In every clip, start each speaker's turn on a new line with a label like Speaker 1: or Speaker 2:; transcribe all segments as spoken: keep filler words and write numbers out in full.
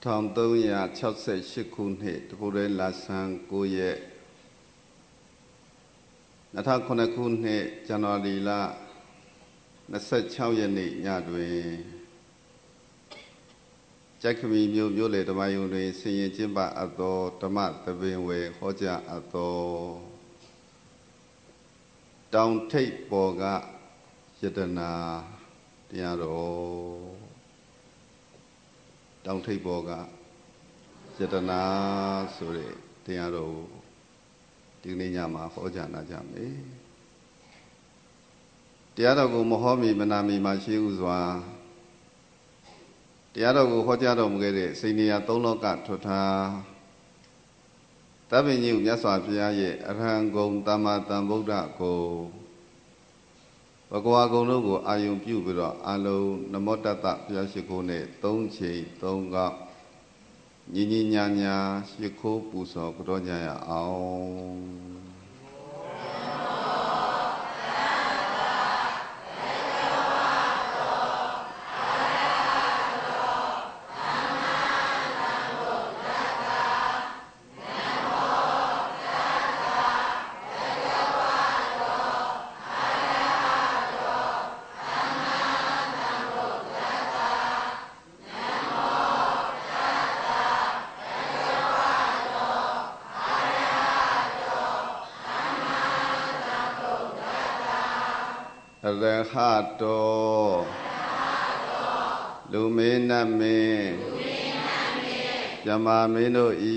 Speaker 1: ထောင်သုံးရာ၆၈ခုနှစ်တပုရဲလာဆန်းကိုရက်၂၀၀၇ခုနှစ်ဇန်နဝါရီလ၂၆ရက်နေ့ညတွင်ကျိုက်ခမီမြို့မြို့လေဓမ္မယုံတွင်ဆင်ရင်ကျင်းပအပ်သောဓမ္မသဘင်ဝေဟောကြားအပ်သောတောင်ထိပ်ပေါ်ကယတနာတရားတော်တောင်ထိပ်ပေါ်ကယတနာဆိုတဲ့တရားတော်ဒီနေ့ညမှာဟောကြားနာကြမယ်တရားတော်ကိုမဟောမီမနာမီမှာရှိဥစွာတရားတော်ကိုဟောကြားတော်မူခဲ့တဲ့စိန်နေရသုံးလောကထွထားတပ္ပညုမြတ်စွာဘုရားရဲ့အရဟံဂုဏ်သမ္မာသမ္ဗုဒ္ဓကိုဘဂဝါဂုဏ်တို့ကိုအာယုံပြုပြီးတော့အလုံးနမောတတ္တဘုရားရှိခိုးနဲ့သုံးချိန်သုံးကောက်ညီညီညာညာရှိခိုးပူဇော်ကြောကြရအောင်ရဟတောလူမေနမေယမမင်းတို့ဤ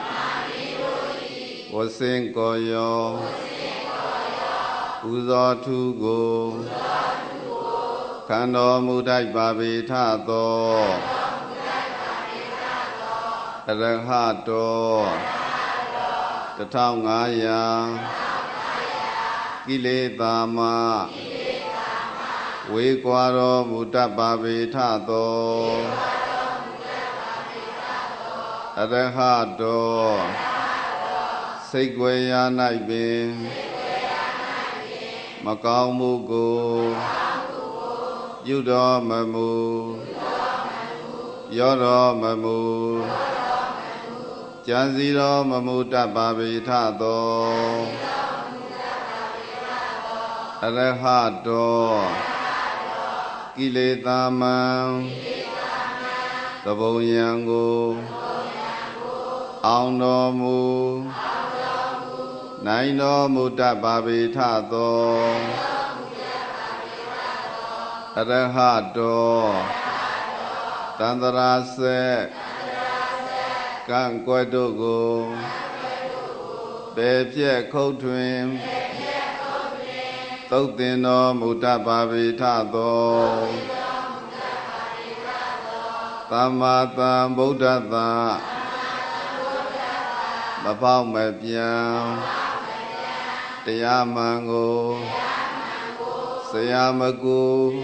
Speaker 1: ဝစင်ကောယောပူဇော်ထုကိုခံတော်မူတတ်ပါပေထသောရဟတောတထောင်ငါးရာကိလေသာမဝေကွာတော်မူတတ်ပါပေထသောအရဟတောစိတ်ွယ်ရာ၌ပင်မကောင်းမှုကိုပြုတော်မမူရောတော်မမူကြံစည်တော်မမူတတ်ပါပေထသောအရဟတောကိလေသာမံသဘုံယံကိုအောင်တော်မူနိုင်တော်မူတတ်ပါပေထသောအရဟတောတန္တရာစေကံကွယ်တို့ကိုပေပြည့်ခုတ်ထွင်သုတ်တင်တော်မူတတ်ပါပေထသောသမ္မာသမ္ဗုဒ္ဓတ္တမပေါက်မပြန်တရားမှန်ကိုဆရာမကူ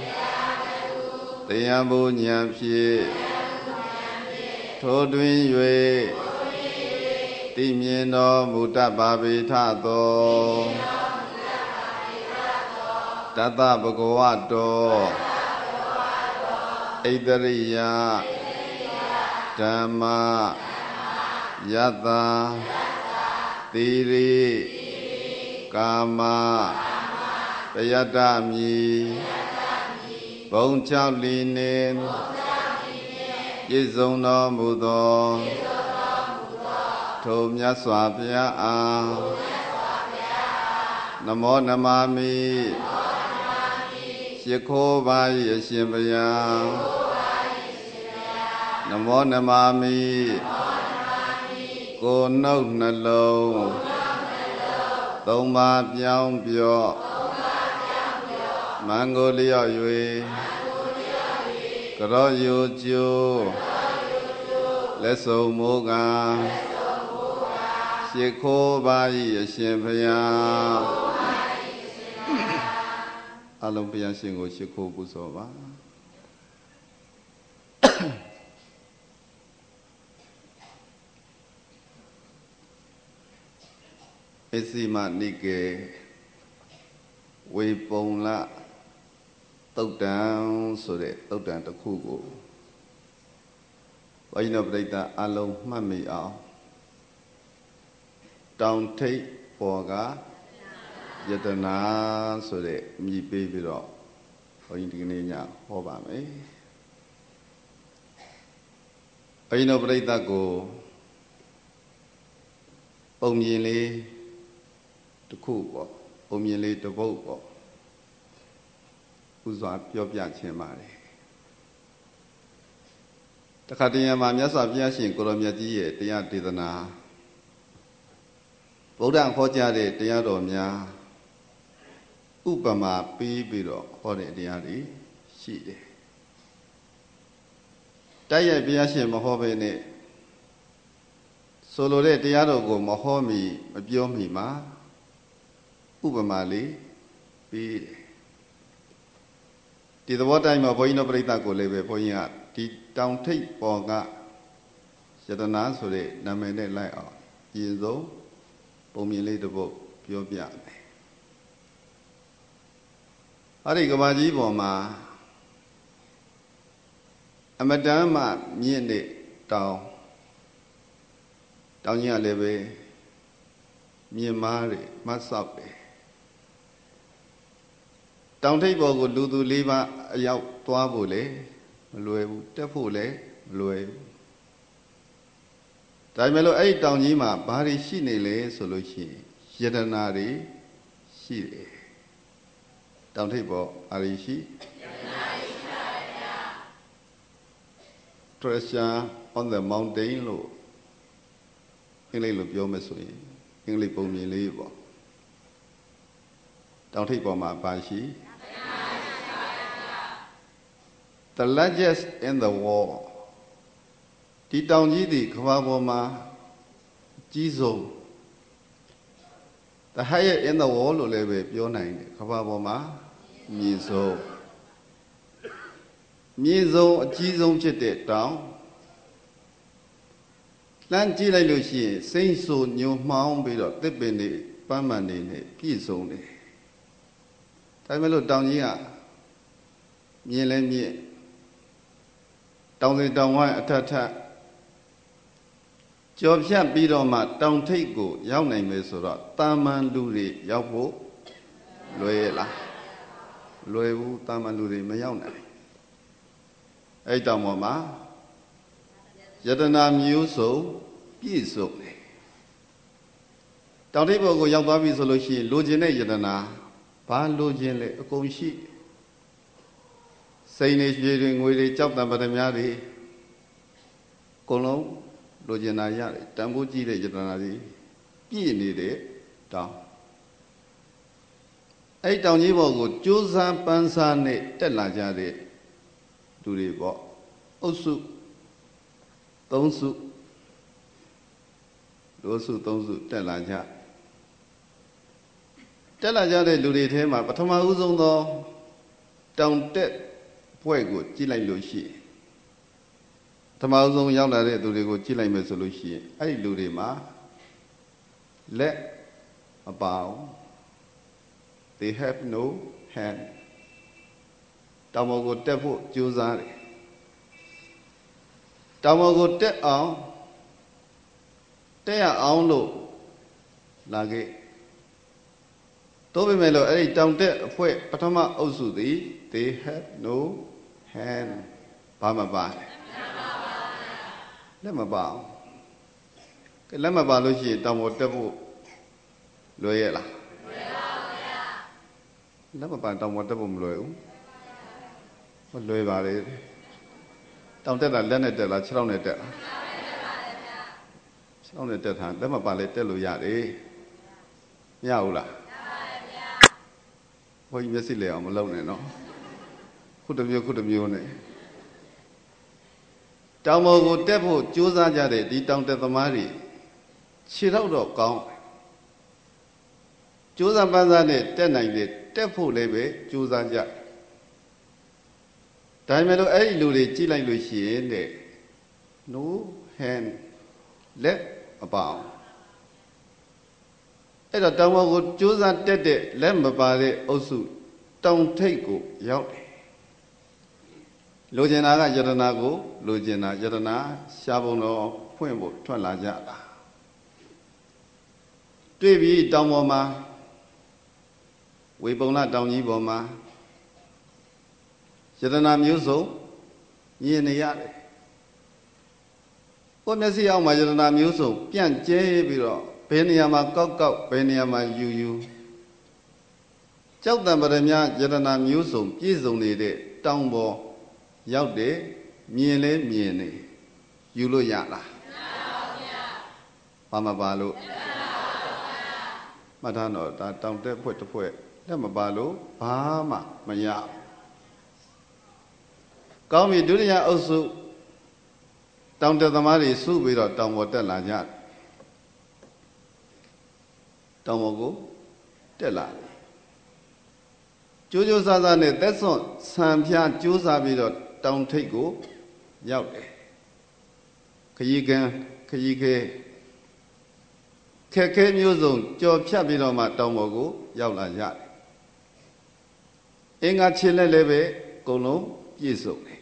Speaker 1: တရားဘုဉာဏ်ဖြင့်ထိုတွင်၍သိမြင်တော်မူတတ်ပါပေထသောတတ္တဗဂဝတောဣတရိယဓမ္မယတ္တသီရိကာမပယတ္တမီဘုံ၆လီနှင့်ပြည့်စုံတော်မူသောထိုမြတ်စွာဘုရားအားနမောနမမိရှိခိုးပါ၏အရှင်ဘုရားနမောနမမိကိုယ်နှုတ်နှလုံးသုံးပါးပြောင်းပြော့မင်္ဂလျော့၍ကရောယိုကျိုးလက်စုံမိုးကရှိခိုးပါ၏အရှင်ဘုရားအလုံးဘုရားရှင်ကိုရှိခိုးပူဇော်ပါအစီမနိကေဝေပုံလသုတ်တံဆိုတဲ့သုတ်တံတစ်ခုကိုဘုန်းကြီးတို့ပြိဿအလုံးမှတ်မိအောင်တောင်ထိပ်ပေါ်ကယတနာဆိုတဲ့မြည်ပေးပြီးတော့ဘုန်းကြီးဒီကနေ့ညဟောပါမယ်ဘုန်းကြီးတို့ပြိဿကိုပုံမြင်လေးတစ်ခုပေါ့ပုံမြင်လေးတစ်ပုဒ်ပေါ့ဥစွာပြောပြခြင်းပါတယ်တခါတည်းမှာမြတ်စွာဘုရားရှင်ကိုရောမြတ်ကြီးရဲ့တရားဒေသနာဗုဒ္ဓဟောကြားတဲ့တရားတော်များဥပမာပေးပြီးတော့ဟောတဲ့တရားတွေရှိတယ်တိုက်ရိုက်ဘုရားရှင်မဟောဘဲနဲ့ဆိုလိုတဲ့တရားတော်ကိုမဟောမီမပြောမီမှာဥပမာလေးပေးတယ်ဒီသဘောတိုင်းမှာဘုန်းကြီးတို့ပြိဿကိုလည်းပဲဘုန်းကြီးကဒီတောင်ထိပ်ပေါ်ကယတနာဆိုတဲ့နာမည်နဲ့လိုက်အောင်အရင်ဆုံးပုံမြင်လေးတစ်ပုဒ်ပြောပြမယ်အဲ့ဒီကဘာကြီးပေါ်မှာအမတန်မှမြင့်တဲ့တောင်တောင်ကြီးကလည်းပဲမြင့်မားတယ်မတ်ဆောက်တယ်တောင်ထိပ်ပေါ်ကိုလူသူလေးပါအရောက်သွားဖို့လေမလွယ်ဘူးတက်ဖို့လည်းမလွယ်ဘူးဒါပေမဲ့လို့အဲ့ဒီတောင်ကြီးမှာဘာတွေရှိနေလဲဆိုလို့ရှိရင်ယတနာတွေရှိတယ်တောင်ထိပ်ပေါ်ဘာတွေရှိယတနာတွေရှိပါဗျာ Treasure on the mountain လို့အင်္ဂလိပ်လိုပြောမယ်ဆိုရင်အင်္ဂလိပ်ပုံမြင်လေးပေါ့တောင်ထိပ်ပေါ်မှာဘာရှိThe largest in the world ဒီတောင်ကြီးဒီကမ္ဘာပေါ်မှာကြီးဆုံး The highest in the world လို့လည်းပဲပြောနိုင်တယ်ကမ္ဘာပေါ်မှာမြင့်ဆုံးမြင့်ဆုံးအကြီးဆုံးဖြစ်တဲ့တောင်လမ်းကြည့်လိုက်လို့ရှိရင်စိမ့်ဆူညုံမှောင်းပြီးတော့တစ်ပင်တွေပန်းမှန်တွေနဲ့ပြည့်စုံတယ်ဒါပေမဲ့လို့တောင်ကြီးကမြင်လဲမြင့်တောင်စီတောင်ဝိုင်းအထက်ထက်ကြော်ဖြတ်ပြီးတော့မှတောင်ထိပ်ကိုရောက်နိုင်မယ်ဆိုတော့တာမန်လူတွေရောက်ဖို့လွယ်ရလားလွယ်ဘူးတာမန်လူတွေမရောက်နိုင်အဲ့တောင်ပေါ်မှာယတနာမျိုးစုံပြည့်စုံတယ်တောင်ထိပ်ပေါ်ကိုရောက်သွားပြီဆိုလို့ရှိရင်လိုချင်တဲ့ယတနာဘာလိုချင်လဲအကုန်ရှိစိန်နေရွှေတွေငွေတွေကြောက်တံပဒများတွေအကုန်လုံးလိုချင်တာရတယ်တန်ဖိုးကြီးတဲ့ယတနာတွေပြည့်နေတဲ့တောင်အဲ့တောင်ကြီးဘော်ကိုကြိုးစားပန်းစားနဲ့တက်လာကြတဲ့လူတွေပေါ့အုပ်စုသုံးစုလူစုသုံးစုတက်လာကြတက်လာကြတဲ့လူတွေထဲမှာပထမဦးဆုံးသောတောင်တက်ဖွဲ့ကိုကြည့်လိုက်လို့ရှိရင်ပထမဦးဆုံးရောက်လာတဲ့သူတွေကိုကြည့်လိုက်မယ်ဆိုလို့ရှိရင်အဲ့ဒီလူတွေမှာလက်မပါဘူး they have no hand တောင်ပေါ်ကိုတက်ဖို့ကြိုးစားတယ်တောင်ပေါ်ကိုတက်အောင်တက်ရအောင်လို့လာခဲ့သို့ပေမဲ့လို့အဲ့ဒီတောင်တက်အဖွဲ့ပထမအုပ်စုသည် they have no hand ဘာမပါလက်မပါဘူးကဲလက်မပါလို့ရှိရင်တောင်ပေါ်တက်ဖို့လွယ်ရဲ့လားလွယ်ပါဘူးဗျာလက်မပါတောင်ပေါ်တက်ဖို့မလွယ်ဘူးမလွယ်ပါလေတောင်တက်တာလက်နဲ့တက်လားခြေထောက်နဲ့တက်လားခြေထောက်နဲ့တက်တာလက်မပါလေတက်လို့ရတယ်မရဘူးလားဘုန်းကြီးမျက်စိလဲအောင်မလုပ်နဲ့နော်ခုတစ်မျိုးခုတစ်မျိုးနဲ့တောင်ပေါ်ကိုတက်ဖို့ကြိုးစားကြတဲ့ဒီတောင်တက်သမားတွေခြေထောက်တော့ကောင်းကြိုးစားပန်းစားနဲ့တက်နိုင်တယ်တက်ဖို့လည်းပဲကြိုးစားကြဒါပေမဲ့လို့အဲ့ဒီလူတွေကြည့်လိုက်လို့ရှိရင်တဲ့ no hand လက်မပါအောင်အဲ့တော့တောင်ပေါ်ကိုကြိုးစားတက်တဲ့လက်မပါတဲ့အုပ်စုတောင်ထိပ်ကိုရောက်တယ်လိုချင်တာကယတနာကိုလိုချင်တာယတနာရှားပုံတော်ဖွင့်ဖို့ထွက်လာကြတာတွေ့ပြီးတောင်ပေါ်မှာဝေပုံလတောင်ကြီးပေါ်မှာယတနာမျိုးစုံမြင်နေရတယ်ကိုယ်မျက်စိအောက်မှာယတနာမျိုးစုံပြန့်ကျဲပြီးတော့ဘယ်နေရာမှာကောက်ကောက်ဘယ်နေရာမှာယူယူကြောက်တံပရမယတနာမျိုးစုံပြည့်စုံနေတဲ့တောင်ပေါ်ရောက်တယ်မြင်လဲမြင်နေယူလို့ရလားမပါဘူးဗျာဘာမပါလို့မှတ်ထားတော့ဒါတောင်တက်ဖွဲ့တစ်ဖွဲ့လက်မပါလို့ဘာမှမရကောင်းပြီဒုတိယအုပ်စုတောင်တက်သမားတွေစုပြီးတော့တောင်ပေါ်တက်လာကြတောင်ပေါ်ကိုတက်လာကြိုးကြိုးစားစားနဲ့သက်စွန့်ဆံပြကြိုးစားပြီးတော့တောင်ထိပ်ကိုရောက်တယ်ခရီးကန်းခရီးခဲခက်ခဲမျိုးစုံကြော်ဖြတ်ပြီးတော့မှတောင်ပေါ်ကိုရောက်လာကြတယ်အင်္ဂါခြေလက်လည်းပဲအကုန်လုံးပြည့်စုံတယ်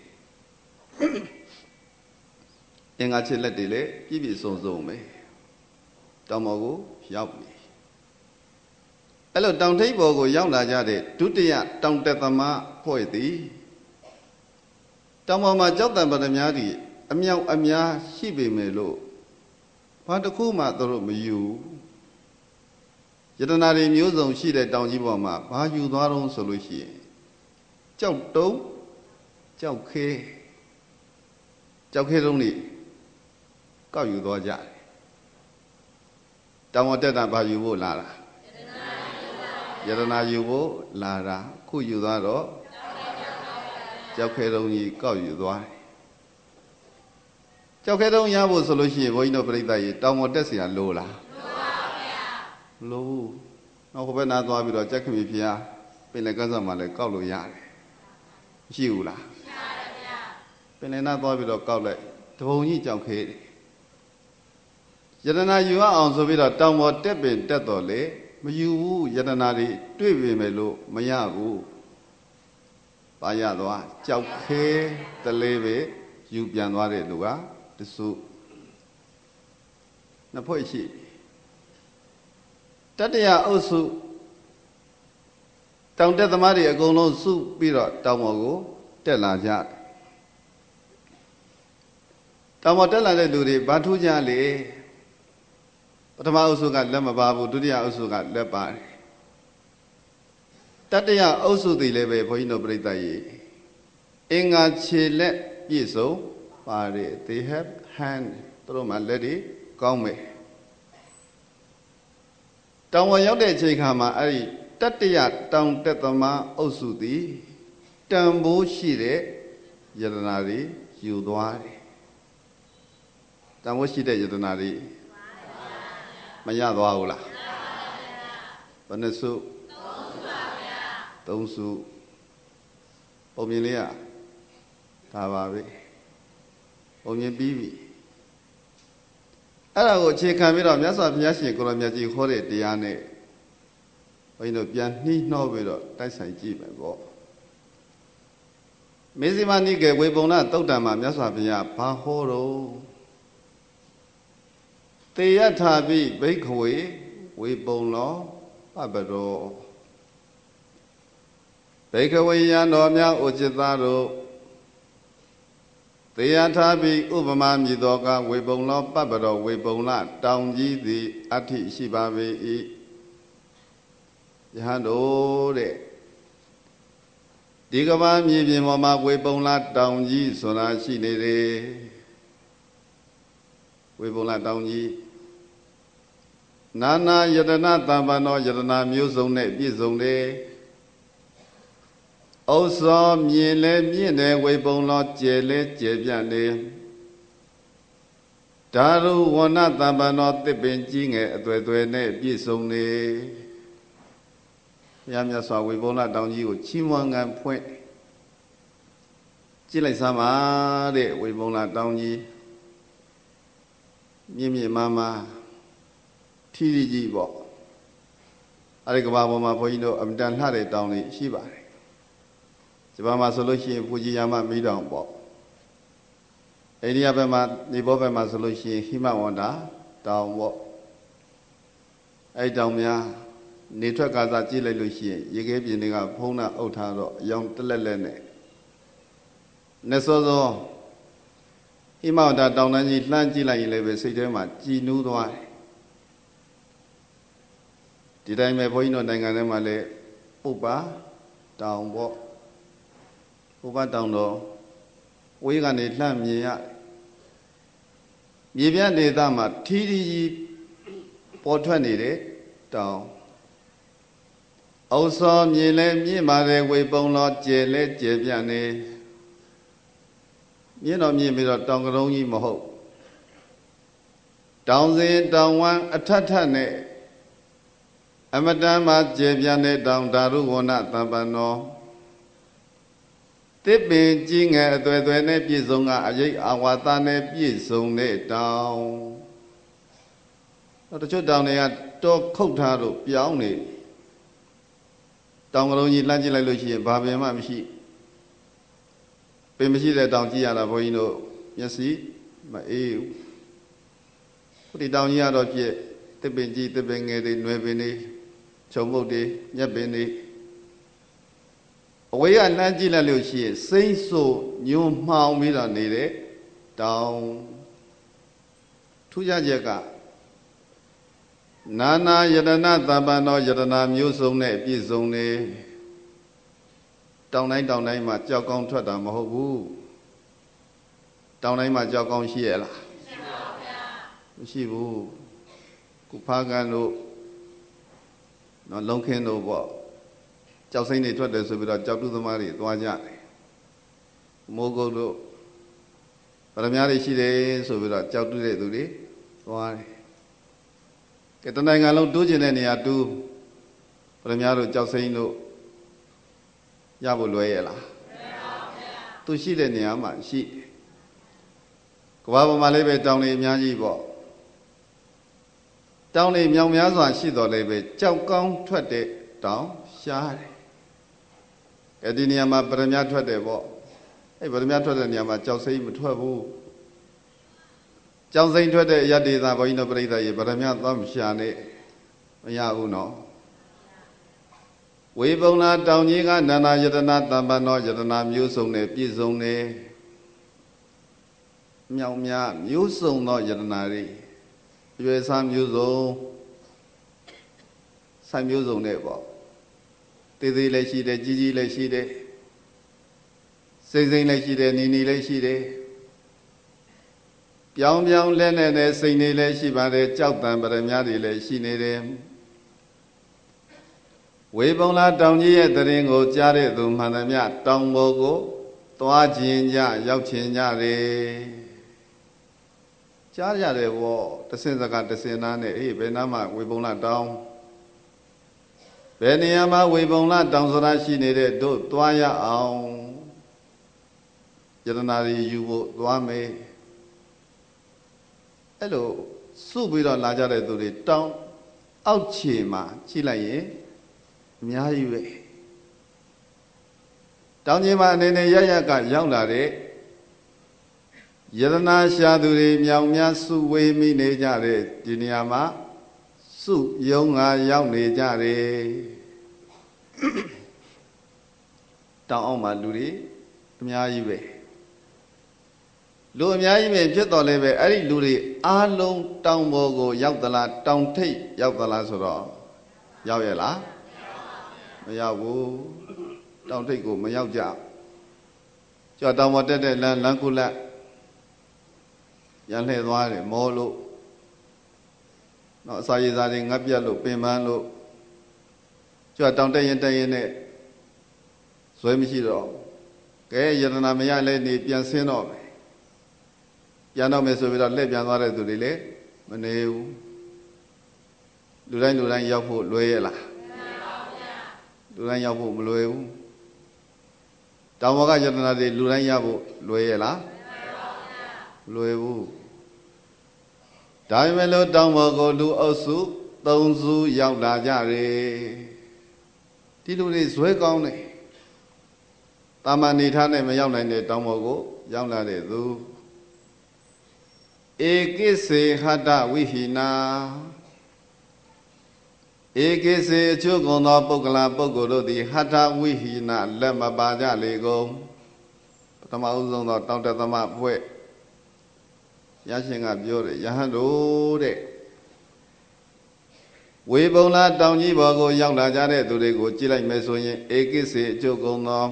Speaker 1: အင်္ဂါခြေလက်တွေလည်းပြည့်ပြည့်စုံစုံပဲတောင်ပေါ်ကိုရောက်ပြီအဲ့လိုတောင်ထိပ်ပေါ်ကိုရောက်လာကြတဲ့ဒုတိယတောင်တက်သမားဖွဲ့သည်တောင်ပေါ်မှာကြောက်တံပရမတွေအမြောက်အများရှိပေမဲ့လို့ဘာတစ်ခုမှသူတို့မယူယတနာတွေမျိုးစုံရှိတဲ့တောင်ကြီးပေါ်မှာဘာယူသွားတော့ဆိုလို့ရှိရင်ကြောက်တုံးကြောက်ခဲကြောက်ခဲတုံးတွေကောက်ယူသွားကြတယ်တောင်ပေါ်တက်တာဘာယူဖို့လာတာယတနာယူဖို့လာတာခုယူသွားတော့ကြောက်ခဲတုံးကြီးကောက်ယူသွားတယ်ကြောက်ခဲတုံးရဖို့ဆိုလို့ရှိရင်ဘုန်းကြီးတို့ပြိဿကြီးတောင်ပေါ်တက်เสียလို့လားလို့ပါဗျာလို့နောက်ဟိုဘက်နားသွားပြီးတော့ကြက်ခမီဖျားပင်လယ်ကမ်းစပ်မှာလည်းကောက်လို့ရတယ်မရှိဘူးလားရတယ်ဗျာပင်လယ်နားသွားပြီးတော့ကောက်လိုက်တပုံကြီးကြောက်ခဲတယ်ယတနာယူအောင်ဆိုပြီးတော့တောင်ပေါ်တက်ပင်တက်တော်လေမယူဘူးယတနာတွေတွေ့ပေမဲ့လို့မရဘူးပါရသွားကြောက်ခဲတလေးပဲယူပြန်သွားတဲ့လူကတစုနှစ်ဖွဲ့ရှိတတရအုပ်စုတောင်တက်သမားတွေအကုန်လုံးစုပြီးတော့တောင်ပေါ်ကိုတက်လာကြတောင်ပေါ်တက်လာတဲ့လူတွေဘာထူးကြလဲပထမအုပ်စုကလက်မပါဘူးဒုတိယအုပ်စုကလက်ပါတယ်တတရအုပ်စုတွေလည်းပဲဘုန်းကြီးတို့ပြိဿကြီးအင်္ဂါခြေလက်ပြည့်စုံပါတယ် they have hand သူတို့မှာလက်တွေကောင်းမယ်တောင်ပေါ်ရောက်တဲ့အချိန်ခါမှာအဲ့ဒီတတရတောင်တက်သမားအုပ်စုသည်တန်ဖိုးရှိတဲ့ယတနာတွေယူသွားတယ်တန်ဖိုးရှိတဲ့ယတနာတွေမရသွားဘူးလားဘယ်နှစုသုံးစုပုံမြင်လေးကဒါပါပဲပုံမြင်ပြီးပြီအဲ့ဒါကိုအခြေခံပြီးတော့မြတ်စွာဘုရားရှင်ကိုရောမြတ်ကြီးဟောတဲ့တရားနဲ့ဘုန်းကြီးတို့ပြန်နှီးနှောပြီးတော့တိုက်ဆိုင်ကြည့်မယ်ပေါ့မေဇိမနိကေဝေပုံလသုတ်တံမှာမြတ်စွာဘုရားဘာဟောတော့တေယထာပိဘိက္ခဝေဝေပုံလောပပရောဘိက္ခဝေယံတော်များဥจิตသားတို့တေယထာပိဥပမာမြည်တော်ကဝေပုံလောပပရောဝေပုံလတောင်ကြီးသည်အဋ္ဌိရှိပါပေ၏ယဟန်တို့တဲ့ဒီကဘာမြေပြင်ပေါ်မှာဝေပုံလတောင်ကြီးဆိုတာရှိနေတယ်ဝေပုံလတောင်ကြီးနာနာယတနာတမ္ပန္နောယတနာမျိုးစုံနဲ့ပြည့်စုံတယ်။ဩဇောမြင်လဲမြင့်တယ်ဝေပုံလောကျယ်လဲကျယ်ပြန့်တယ်။ဓာရုဝဏတမ္ပန္နောတစ်ပင်ကြီးငယ်အသွယ်သွယ်နဲ့ပြည့်စုံတယ်။ဘုရားမြတ်စွာဝေပုံလတောင်ကြီးကိုချီးမွမ်းငံဖွင့်ကြည့်လိုက်စမ်းပါတဲ့ဝေပုံလတောင်ကြီးမြင့်မြင့်မားမားထီးထီးကြီးပေါ့အဲ့ဒီကဘာပေါ်မှာဘုန်းကြီးတို့အမတန်လှတဲ့တောင်လေးရှိပါတယ်ဂျပန်မှာဆိုလို့ရှိရင်ဖူဂျီယာမမီးတောင်ပေါ့အိန္ဒိယဘက်မှာနေဘောဘက်မှာဆိုလို့ရှိရင်ဟိမဝန္တာတောင်ပေါ့အဲ့တောင်များနေထွက်ကာစားကြည့်လိုက်လို့ရှိရင်ရေခဲပြင်တွေကဖုံးတာအုပ်ထားတော့အယောင်တလက်လက်နဲ့နေစောစောဟိမဝန္တာတောင်တန်းကြီးလှမ်းကြည့်လိုက်ရင်လည်းပဲစိတ်ထဲမှာကြည်နူးသွားတယ်ဒီတိုင်းပဲဘုန်းကြီးတို့နိုင်ငံထဲမှာလည်းပုပ္ပါတောင်ပေါ့ပုပ္ပါတောင်တော့ဝေးကနေလှမ်းမြင်ရမြေပြန့်ဒေသမှာထီးထီးကြီးပေါ်ထွက်နေတဲ့တောင်အုပ်စောမြင်လဲမြင့်ပါတယ်ဝေပုံတော်ကျယ်လဲကျယ်ပြန့်နေမြင့်တော့မြင့်ပြီးတော့တောင်ကရုံးကြီးမဟုတ်တောင်စင်တောင်ဝမ်းအထက်ထက်နဲ့အမတန်မှကျယ်ပြန့်တဲ့တောင်ဓာရုဝဏတံပန်တော်တစ်ပင်ကြီးငယ်အသွယ်သွယ်နဲ့ပြည့်စုံကအရိပ်အာဝါသနဲ့ပြည့်စုံတဲ့တောင်တော့တချို့တောင်တွေကတောခုတ်ထားလို့ပြောင်းနေတောင်ကလေးကြီးလှမ်းကြည့်လိုက်လို့ရှိရင်ဘာပင်မှမရှိပင်မရှိတဲ့တောင်ကြည့်ရတာဘုန်းကြီးတို့မျက်စိမအေးဘူးခုဒီတောင်ကြီးကတော့ပြည့်တစ်ပင်ကြီးတစ်ပင်ငယ်တွေနွယ်ပင်တွေခြုံပုတ်တွေညက်ပင်တွေအဝေးကလှမ်းကြည့်လိုက်လို့ရှိရင်စိမ့်ဆိုညွန်းမှောင်ပြီးတော့နေတဲ့တောင်ထူးခြားချက်ကနာနာယတနာတပ္ပံသောယတနာမျိုးစုံနဲ့ပြည့်စုံနေတောင်တိုင်းတောင်တိုင်းမှာကြောက်ကောင်းထွက်တာမဟုတ်ဘူးတောင်တိုင်းမှာကြောက်ကောင်းရှိရဲ့လားမရှိပါဘူးဗျာမရှိဘူးခုဖားကန်တို့နော်လုံခင်းတို့ပေါ့ကြောက်စိမ့်တွေထွက်တယ်ဆိုပြီးတော့ကြောက်တုသမားတွေသွားကြတယ်မိုးကုတ်တို့ဗရမ ्या တွေရှိတယ်ဆိုပြီးတော့ကြောက်တုတဲ့သူတွေသွားတယ်ကဲတနိုင်ငံလုံးတိုးကျင်တဲ့နေရာတူးဗရမ ्या တို့ကြောက်စိမ့်တို့ရဖို့လွယ်ရဲ့လားမလွယ်ပါဘူးဗျာသူရှိတဲ့နေရာမှာရှိကဘာပေါ်မှာလေးပဲတောင်တွေအများကြီးပေါ့တောင်တွေမြောင်များစွာရှိတော်လည်းပဲကြောက်ကောင်းထွက်တဲ့တောင်ရှားတယ်အဲ့ဒီနေရာမှာဗရမ ्या ထွက်တယ်ပေါ့အဲ့ဗရမ ्या ထွက်တဲ့နေရာမှာကြောက်စိမ့်မထွက်ဘူးကြောက်စိမ့်ထွက်တဲ့အရဒေသာဘုန်းကြီးတို့ပြိဿရေဗရမ ्या သွားမရှာနဲ့မရဘူးနော်ဝေပုံလာတောင်ကြီးကနာနာယတနာတမ္ပန်သောယတနာမျိုးစုံနဲ့ပြည့်စုံနေမြောင်များမျိုးစုံသောယတနာတွေရွယ်စားမျိုးစုံဆိုင်မျိုးစုံနဲ့ပေါ့သေးသေးလည်းရှိတယ်ကြီးကြီးလည်းရှိတယ်စိမ့်စိမ့်လည်းရှိတယ်နီနီလည်းရှိတယ်ပြောင်းပြောင်းလဲလဲနဲ့စိတ်နေလည်းရှိပါတယ်ကြောက်တံပရမ ्या တွေလည်းရှိနေတယ်ဝေပုံလာတောင်ကြီးရဲ့တရင်ကိုကြားတဲ့သူမှန်သမျှတောင်ပေါ်ကိုသွားခြင်းကြရောက်ခြင်းကြတယ်ကြားရတယ်ဗောတစင်စကားတစင်သားနဲ့အေးဘယ်နာမှဝေပုံလာတောင်ဘယ်နေရာမှာဝေပုံလာတောင်ဆိုတာရှိနေတဲ့တို့သွားရအောင်ယတနာတွေယူဖို့သွားမယ်အဲ့လိုစုပြီးတော့လာကြတဲ့သူတွေတောင်အောက်ခြေမှာကြည့်လိုက်ရင်အများကြီးပဲတောင်ကြီးမှာအနေနဲ့ရရကရောက်လာတဲ့ယတနာရှာသူတွေမြောင်များစုဝေးမိနေကြတဲ့ဒီနေရာမှာစုယုံငါရောက်နေကြတယ်တောင်အောင်မှာလူတွေအများကြီးပဲလူအများကြီးပဲဖြစ်တော်လဲပဲအဲ့ဒီလူတွေအားလုံးတောင်ပေါ်ကိုရောက်သလားတောင်ထိပ်ရောက်သလားဆိုတော့ရောက်ရဲ့လားမရောက်ဘူးတောင်ထိပ်ကိုမရောက်ကြကြောက်တောင်ပေါ်တက်တဲ့လမ်းလမ်းကုလက်ရန်လှည့်သွားတယ်မောလို့နော်အစာရည်စားတွေငတ်ပြတ်လို့ပင်ပန်းလို့ကြောက်တောင်တက်ရင်တက်ရင်နဲ့ဇွဲမရှိတော့ကဲယတနာမရလဲနေပြန်ဆင်းတော့မယ်ပြန်တော့မယ်ဆိုပြီးတော့လှည့်ပြန်သွားတဲ့သူတွေလည်းမနေဘူးလူတိုင်းလူတိုင်းရောက်ဖို့လွယ်ရဲ့လားလူတိုင်းရောက်ဖို့မလွယ်ဘူးတောင်ဘောကယတနာတွေလူတိုင်းရဖို့လွယ်ရဲ့လားမလွယ်ဘူးဒါပေမဲ့လို့တောင်ဘောကိုလူအုပ်စုသုံးစုရောက်လာကြတယ်ဒီလူတွေဇွဲကောင်းတယ်တတာမန်နေထားနဲ့မရောက်နိုင်တဲ့တောင်ပေါ်ကိုရောက်လာတဲ့သူဧကိစေဟတဝိဟိနာဧကိစေအကျိုးကုန်သောပုဂ္ဂလာပုဂ္ဂိုလ်တို့သည်ဟတဝိဟိနာလက်မပါကြလေကုန်ပထမဦးဆုံးသောတောင်တသမဖွဲ့ရရှင်ကပြောတယ်ယဟန်တို့တဲ့ဝေပုံလာတောင်ကြီးဘော်ကိုရောက်လာကြတဲ့သူတွေကိုကြည့်လိုက်မယ်ဆိုရင်ဧကိစေအကျိုးကုန်သော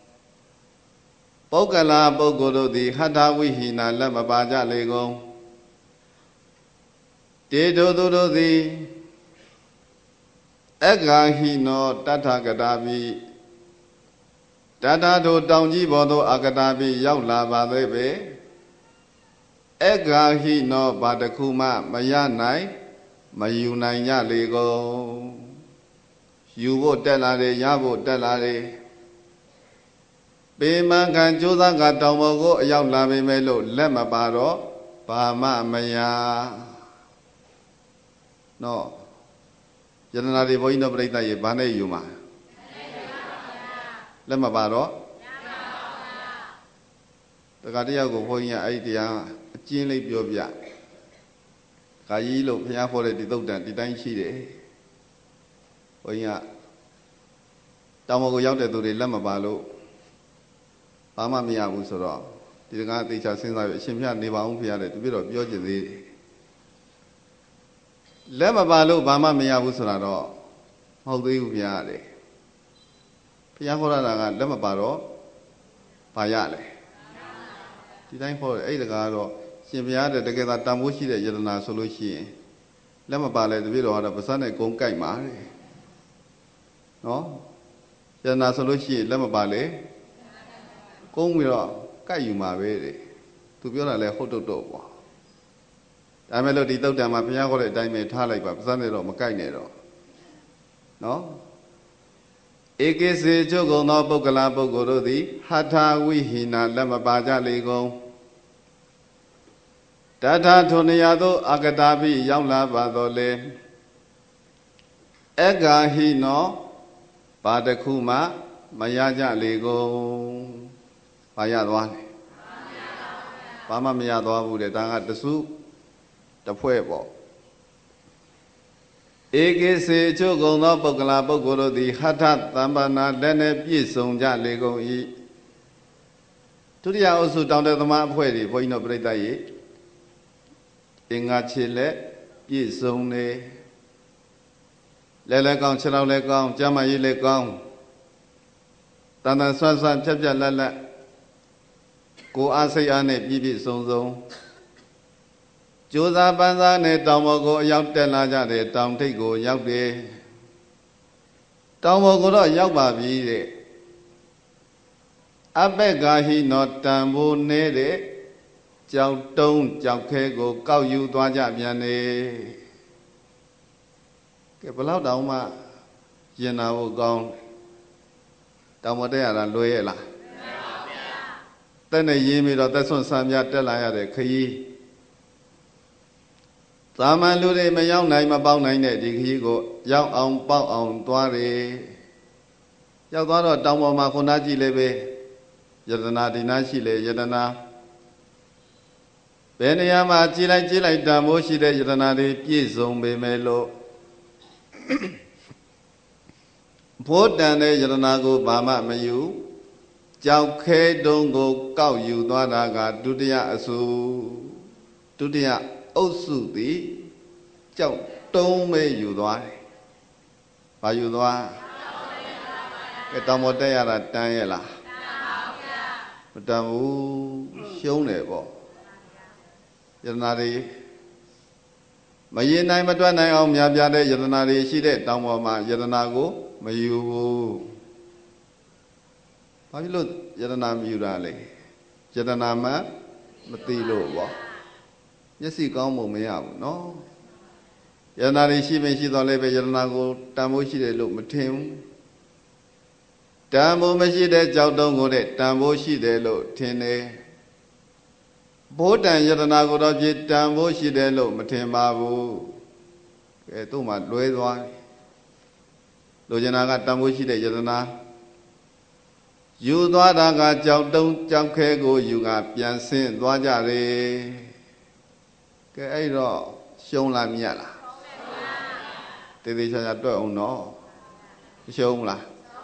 Speaker 1: ပုဂ္ဂလာပုဂ္ဂိုလ်တို့သည်ဟတဝိဟိနာလက်မပါကြလေကုန်တေတို့သူတို့သည်အက္ခာဟိနောတထကတာပိတထတို့တောင်ကြီးဘော်သို့အကတာပိရောက်လာပါသေးပဲအက္ခာဟိနောဘာတခုမှမရနိုင်မယူနိုင်ကြလေကုန်ယူဖို့တက်လာတယ်ရဖို့တက်လာတယ်ပေမခံကြိုးစားကတောင်ပေါ်ကိုအရောက်လာပေမဲ့လို့လက်မပါတော့ဘာမှမရနော်ယတနာတွေဘုန်းကြီးတို့ပြိဿရေဘာနဲ့ယူမှာလက်မပါတော့တခါတယောက်ကိုဘုန်းကြီးကအဲ့ဒီတရားအကျဉ်းလေးပြောပြခါကြီးလို့ဘုရားခေါ်တဲ့ဒီသုတ်တန်ဒီတိုင်းရှိတယ်ဘုန်းကြီးကတောင်ပေါ်ကိုရောက်တဲ့သူတွေလက်မပါလို့ဘာမှမရဘူးဆိုတော့ဒီတကားအသေးချာစဉ်းစားပြီးအရှင်ဘုရားနေပါအောင်ဘုရားတဲ့သူပြတော့ပြောကျင်သေးတယ်လက်မပါလို့ဘာမှမရဘူးဆိုတာတော့မဟုတ်သေးဘူးဘုရားတဲ့ဘုရားခေါ်တာကလက်မပါတော့ဘာရလဲဒီတိုင်းခေါ်တယ်အဲ့ဒီတကားတော့ရှင်ဘုရားတဲ့တကယ်သာတန်ဖိုးရှိတဲ့ယတနာဆိုလို့ရှိရင်လက်မပါလဲတပည့်တော်ကတော့ပါးစပ်နဲ့ဂုံကြိုက်ပါတဲ့နော်ယတနာဆိုလို့ရှိရင်လက်မပါလဲကုန်းပြီးတော့ကြိုက်ယူမှာပဲတဲ့သူပြောတာလဲဟုတ်တော့တော့ပေါ့ဒါမဲ့လို့ဒီသုတ်တံမှာဘုရားခေါ်တဲ့အတိုင်းပဲထားလိုက်ပါပါးစပ်နဲ့တော့မကြိုက်နဲ့တော့နော်ဧကိစေချုပ်ကုန်သောပုဂ္ဂလာပုဂ္ဂိုလ်တို့သည်ဟထာဝိဟိနာလက်မပါကြလေကုန်တထာထုံနေရာသို့အကတာပိရောက်လာပါတော့လေအက္ခာဟိနောဘာတခုမှမရကြလေကုန်ဘာရသွားလဲဘာမှမရသွားဘူးတဲ့ဒါကတစုတဖွဲ့ပေါ့ဧကိစေအချို့ကုန်သောပုဂ္ဂလာပုဂ္ဂိုလ်တို့သည်ဟထသမ္ပနာလက်နဲ့ပြည့်စုံကြလေကုန်၏ဒုတိယအုပ်စုတောင်တသမအဖွဲ့တွေဘုန်းကြီးတို့ပြိဿရေအင်္ဂါခြေလက်ပြည့်စုံနေလဲလဲကောင်းခြေတော်လဲကောင်းကျမ်းမာရေးလဲကောင်းတန်တန်ဆွမ်းဆွမ်းဖြတ်ဖြတ်လက်လက်ကိုယ်အားစိတ်အားနဲ့ပြည့်ပြည့်စုံစုံကြိုးစားပန်းစားနဲ့တောင်ပေါ်ကိုအရောက်တက်လာကြတယ်တောင်ထိပ်ကိုရောက်တယ်တောင်ပေါ်ကိုတော့ရောက်ပါပြီတဲ့အပက္ခာဟိနောတံဖိုးနေတဲ့ကြောက်တုံးကြောက်ခဲကိုကောက်ယူသွားကြပြန်နေကဲဘလောက်တောင်မှရင်နာဖို့ကောင်းတောင်ပေါ်တက်ရတာလွယ်ရဲ့လားမှန်ပါဗျာတက်နေရင်းပြီးတော့သက်ဆွန့်ဆံပြတက်လာရတဲ့ခရီးသာမန်လူတွေမရောက်နိုင်မပေါက်နိုင်တဲ့ဒီခရီးကိုရောက်အောင်ပေါက်အောင်သွားတယ်ရောက်သွားတော့တောင်ပေါ်မှာခုနကြည့်လေပဲယတနာဒီနာရှိလေယတနာဘယ်နေရာမှာကြည်လိုက်ကြည်လိုက်တန်မိုးရှိတဲ့ယတနာတွေပြည့်စုံပေမဲ့လို့ဘိုးတန်တဲ့ယတနာကိုဘာမှမယူကြောက်ခဲတုံးကိုကောက်ယူသွားတာကဒုတိယအစုဒုတိယအုပ်စုသည်ကြောက်တုံးပဲယူသွားတယ်။ဘာယူသွားကဲတောင်ပေါ်တက်ရတာတန်းရဲ့လားမတန်ဘူးရှုံးတယ်ပေါ့ယတနာတွေမရင်နိုင်မတွက်နိုင်အောင်များပြားတဲ့ယတနာတွေရှိတဲ့တောင်ပေါ်မှာယတနာကိုမယူဘူးဘာဖြစ်လို့ယတနာမယူတာလဲယတနာမှမသိလို့ပေါ့မျက်စိကောင်းမှုမရဘူးနော်ယတနာတွေရှိမှရှိတော့လည်းပဲယတနာကိုတန်ဖိုးရှိတယ်လို့မထင်ဘူးတန်ဖိုးမရှိတဲ့ကြောက်တုံးကိုတဲ့တန်ဖိုးရှိတယ်လို့ထင်တယ်ဘိုးတန်ယတနာကိုတော့ဖြစ်တန်ဖိုးရှိတယ်လို့မထင်ပါဘူးကဲသူ့မှာလွဲသွားတယ်လိုချင်တာကတန်ဖိုးရှိတဲ့ယတနာယူသွားတာကကြောက်တုံးကြောက်ခဲကိုယူကပြန်ဆင်းသွားကြတယ်ကဲအဲ့တော့ရှုံးလားမြတ်လားတေးသေးချာချာတွက်အောင်နော်ရှုံးလား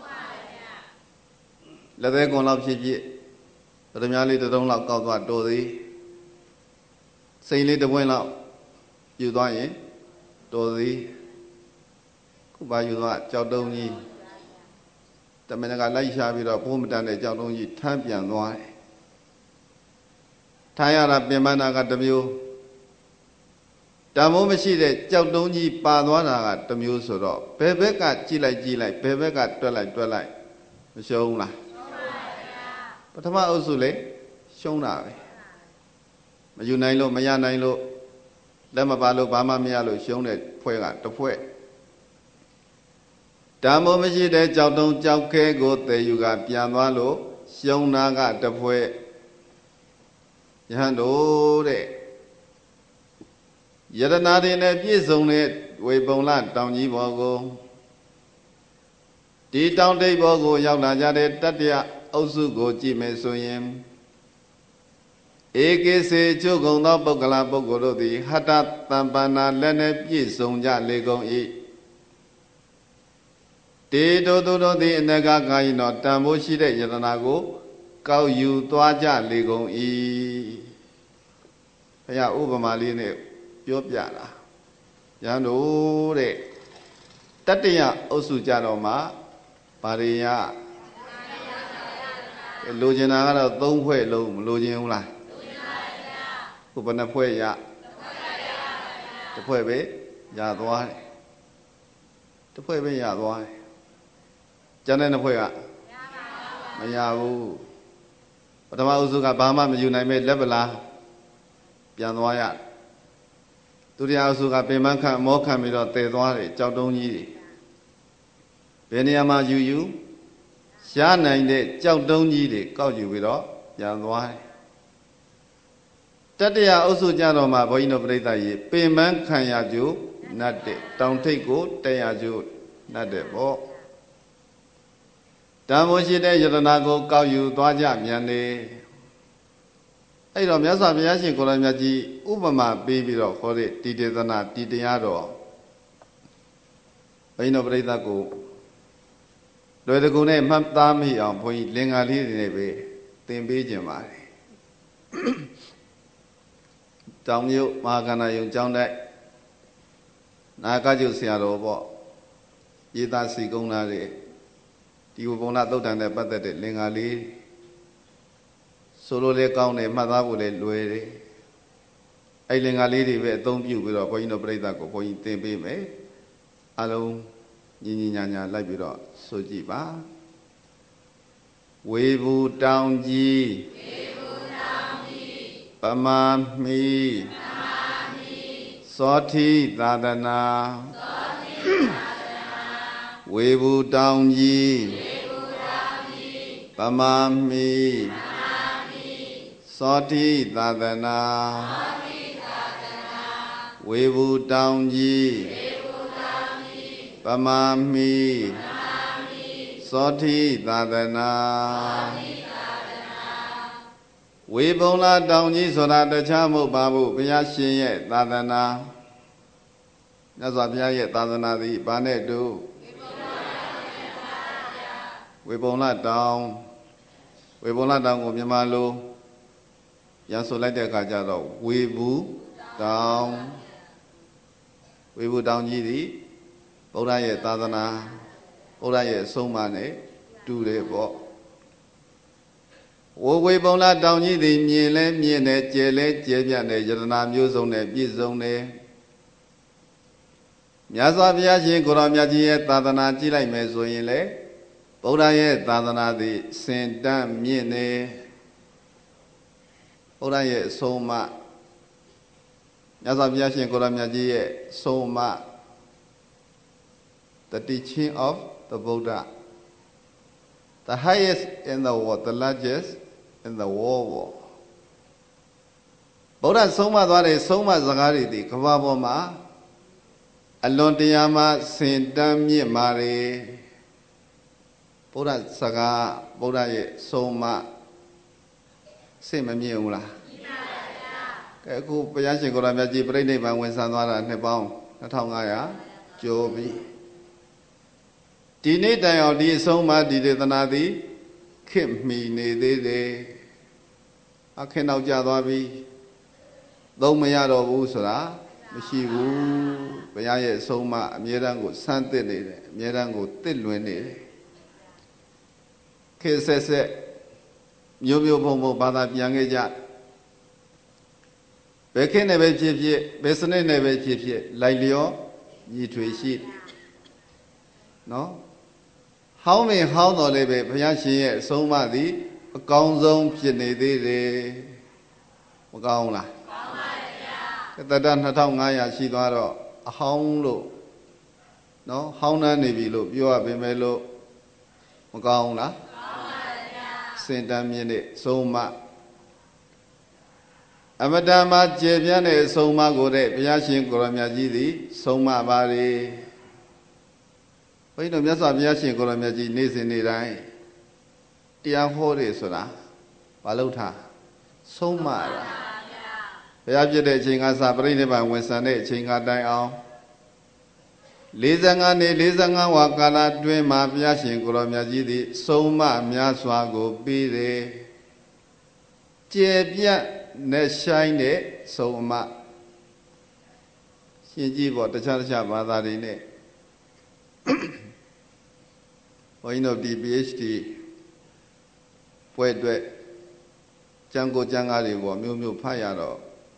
Speaker 1: လက်သေးကွန်လောက်ဖြစ်ဖြစ်ပထမလေးတစ်တုံးလောက်ကောက်သွားတော်သေးစိန်လေးတစ်ပွင့်လောက်ယူသွားရင်တော်သေးခုပါယူသွားကြောက်တုံးကြီးတမန်ကလိုက်ရှာပြီးတော့ဘုံမတန်တဲ့ကြောက်တုံးကြီးထမ်းပြန်သွားတယ်ထားရတာပြင်ပန်းတာကတစ်မျိုးတမိုးမရှိတဲ့ကြောက်တုံးကြီးပါသွားတာကတစ်မျိုးဆိုတော့ဘယ်ဘက်ကကြည့်လိုက်ကြည့်လိုက်ဘယ်ဘက်ကတွက်လိုက်တွက်လိုက်မရှုံးလားပထမအုပ်စုလေရှုံးတာပဲမယူနိုင်လို့မရနိုင်လို့လက်မပါလို့ဘာမှမရလို့ရှုံးတဲ့ဖွဲ့ကတစ်ဖွဲ့တမိုးမရှိတဲ့ကြောက်တုံးကြောက်ခဲကိုတည်ယူကပြန်သွားလို့ရှုံးတာကတစ်ဖွဲ့ယဟန်တို့တဲ့ယတနာတွေနဲ့ပြည့်စုံတဲ့ဝေပုံလတောင်ကြီးဘောကိုဒီတောင်တိတ်ဘောကိုရောက်လာကြတဲ့တတ္တယအုပ်စုကိုကြည့်မယ်ဆိုရင်ဧကေစေချုပ်ကုန်သောပုဂ္ဂလပုဂ္ဂိုလ်တို့သည်ဟတ္တတံပန္နာလက်နဲ့ပြည့်စုံကြလေကုန်၏တေတို့တို့သည်အနဂကာယနောတန်ဖိုးရှိတဲ့ယတနာကိုကောက်ယူသွားကြလေကုန်၏ဘုရားဥပမာလေးနဲ့ပြောပြတာရန်တို့တဲ့တတ္တယအုပ်စုကြတော့မှဗာရိယလိုချင်တာကတော့သုံးဖွဲ့လုံးမလိုချင်ဘူးလားလိုချင်ပါဗျာခုဘယ်နှဖွဲ့ရတစ်ဖွဲ့ပဲရသွားတယ်တစ်ဖွဲ့ပဲရသွားတယ်ကျန်တဲ့နှစ်ဖွဲ့ကမရဘူးပထမအုပ်စုကဘာမှမယူနိုင်မဲ့လက်ပလားပြန်သွားရဒုတိယအုပ်စုကပင်မခန့်မောခန့်ပြီးတော့တည်သွားတယ်ကြောက်တုံးကြီးတွေဘယ်နေရာမှာယူယူရှားနိုင်တဲ့ကြောက်တုံးကြီးတွေကောက်ယူပြီးတော့ပြန်သွားတယ်တတ္တယအုပ်စုကြတော့မှဘုန်းကြီးတို့ပြိဿကြီးပင်မခန့်ရကျိုးနတ်တဲ့တောင်ထိပ်ကိုတက်ရကျိုးနတ်တဲ့ပေါ့တန်ဖိုးရှိတဲ့ယတနာကိုကောက်ယူသွားကြမြန်လေအဲ့တော့မြတ်စွာဘုရားရှင်ကိုယ်တော်မြတ်ကြီးဥပမာပေးပြီးတော့ခေါ်တဲ့ဒီဒေသနာဒီတရားတော်ဘုန်းကြီးတို့ပြိဿကိုလွယ်တကူနဲ့မှတ်သားမိအောင်ဘုန်းကြီးလင်္ကာလေးတွေနဲ့ပဲသင်ပေးခြင်းပါတယ်တောင်မြို့မဟာကန္နာယုံကျောင်းတိုက်နာဂကျုပ်ဆရာတော်ပေါ့ရေးသားစီကုံးလာတဲ့ဒီဘုံလာသုတ်တန်နဲ့ပတ်သက်တဲ့လင်္ကာလေးဆိုလိုလေကောင်းတယ်မှတ်သားဖို့လည်းလွယ်တယ်အဲ့လင်္ကာလေးတွေပဲအသုံးပြုပြီးတော့ဘုန်းကြီးတို့ပြိဿကိုဘုန်းကြီးသင်ပေးမယ်အလုံးညီညီညာညာလိုက်ပြီးတော့ဆိုကြည့်ပါဝေဘူးတောင်ကြီးဝေဘူးတောင်ကြီးပမာမီပမာမီသောတိသာသနာသောတိသာသနာဝေဘူးတောင်ကြီးဝေဘူးတောင်ကြီးပမာမီပမာမီသောတိသာသနာသောတိသာသနာဝေဘူးတောင်ကြီးပမာမီသောတိသာသနာဝေဘုံလာတောင်ကြီးဆိုတာတခြားမဟုတ်ပါဘူးဘုရားရှင်ရဲ့သာသနာမြတ်စွာဘုရားရဲ့သာသနာသည်ဘာနဲ့တူဝေဘုံလာတောင်ဝေဘုံလာတောင်ကိုမြန်မာလိုပြန်ဆိုလိုက်တဲ့အခါကျတော့ဝေဘူးတောင်ဝေဘူးတောင်ကြီးသည်ဘုရားရဲ့သာသနာဘုရားရဲ့အဆုံးအမနဲ့တူတယ်ပေါ့ဝဝေပုံလာတောင်ကြီးသည်မြင်လဲမြင်တယ်ကျဲလဲကျဲပြတ်တယ်ယတနာမျိုးစုံနဲ့ပြည့်စုံတယ်မြတ်စွာဘုရားရှင်ကိုရောမြတ်ကြီးရဲ့သာသနာကြည့်လိုက်မယ်ဆိုရင်လေဘုရားရဲ့သာသနာသည်စင်တန်းမြင့်နေဘုရားရဲ့အဆုံးအမမြတ်စွာဘုရားရှင်ကိုရောမြတ်ကြီးရဲ့ဆုံးအမThe teaching of the Buddha, the highest in the world, the largest in the world. Buddha ဆုံးမသွားတဲ့ဆုံးမစကားတွေဒီကမ္ဘာပေါ်မှာအလွန်တရာမှစင်တန်းမြင့်မာတွေဘဗုဒ္ဓစကားဗုဒ္ဓရဲ့ဆုံးမစိတ်မမြင်ဘူးလားမြင်ပါဗျာကဲအခုဘုရားရှင်ကိုရမြတ်ကြီးပြိဋိဘံဝင်ဆံသွားတာနှစ်ပေါင်းနှစ်ထောင်ငါးရာကျော်ပြီဒီနေ့တိုင်အောင်ဒီအဆုံးမဒီဒေသနာသည်ခေတ်မီနေသေးတယ်အခင်းနောက်ကျသွားပြီသုံးမရတော့ဘူးဆိုတာမရှိဘူးဘုရားရဲ့အဆုံးမအမြဲတမ်းကိုဆန်းသစ်နေတယ်အမြဲတမ်းကိုတစ်လွင်နေတယ်ခေတ်ဆက်ဆက်မျိုးမျိုးဘုံဘုံဘာသာပြန်ခဲ့ကြဘယ်ခေတ်နဲ့ပဲဖြစ်ဖြစ်ဘယ်စနစ်နဲ့ပဲဖြစ်ဖြစ်လိုက်လျောညီထွေရှိနော်ဟောင်းမင်းဟောင်းတော်လေးပဲဘုရားရှင်ရဲ့အဆုံးအမသည်အကောင်းဆုံးဖြစ်နေသေးတယ်မကောင်းလားကောင်းပါဗျာတတနှစ်ထောင်ငါးရာရှိသွားတော့အဟောင်းလို့နော်ဟောင်းနှမ်းနေပြီလို့ပြောရပေမဲ့လို့မကောင်းလားကောင်းပါဗျာစင်တမ်းမြင့်တဲ့ဆုံးမအမတန်မှကျေပြန့်တဲ့အဆုံးအမကိုတဲ့ဘုရားရှင်ကိုရမြတ်ကြီးသည်ဆုံးမပါလေဘုန်းကြီးတို့မြတ်စွာဘုရားရှင်ကိုရမြတ်ကြီးနေ့စဉ်နေ့တိုင်းတရားဟောတယ်ဆိုတာမလုပ်ထားဆုံးမတာဘုရားပြတဲ့အချိန်ကစပြိဋိဘံဝင်ဆံတဲ့အချိန်ကတိုင်အောင်လေးဆယ်ငါးနှစ်လေးဆယ်ငါးဝါကာလအတွင်းမှာဘုရားရှင်ကိုရမြတ်ကြီးသည်ဆုံးမများစွာကိုပြီးတယ်ကျေပြတ်နဲ့ဆိုင်တဲ့ဆုံးအမရှင်ကြီးပေါ့တခြားတခြားဘာသာတွေနဲ့ဘုန်းကြီးတို့ဒီ PhD ပွဲအတွက်ကျမ်းကိုကျမ်းကားတွေပေါ့မျိုးမျိုးဖတ်ရတော့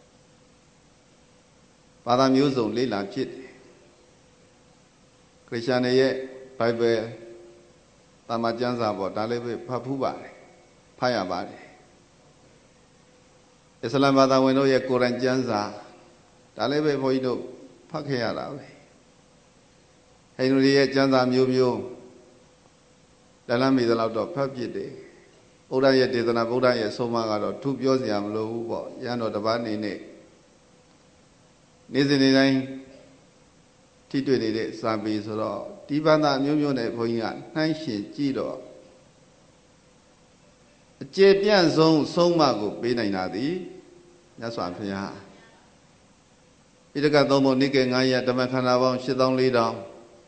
Speaker 1: ဘာသာမျိုးစုံလေ့လာဖြစ်တယ်ခရစ်ယာန်တွေရဲ့ Bible တာမကျမ်းစာပေါ့ဒါလည်းပဲဖတ်ဖူးပါတယ်ဖတ်ရပါတယ်အစ္စလာမ်ဘာသာဝင်တို့ရဲ့ကိုရ်အာန်ကျမ်းစာဒါလည်းပဲဘုန်းကြီးတို့ဖတ်ခဲ့ရတာပဲဟိန္ဒူတွေရဲ့ကျမ်းစာမျိုးမျိုးလလမ်းမီသလောက်တော့ဖတ်ဖြစ်တယ်ဗုဒ္ဓရဲ့ဒေသနာဗုဒ္ဓရဲ့ဆုံးမကတော့သူပြောစရာမလိုဘူးပေါ့ရဟန်းတော်တစ်ပါးနေနဲ့နေ့စဉ်နေ့တိုင်းထိတွေ့နေတဲ့စာပေဆိုတော့ဒီဘာသာမျိုးမျိုးနဲ့ဘုန်းကြီးကနှိုင်းရှင်ကြည့်တော့အကျေပြန့်ဆုံးဆုံးမကိုပေးနိုင်တာသည်မြတ်စွာဘုရားဣဒကသုံးဖို့နိကေငါးရဓမ္မခန္ဓာပေါင်းရှစ်သောင်းလေးထောင်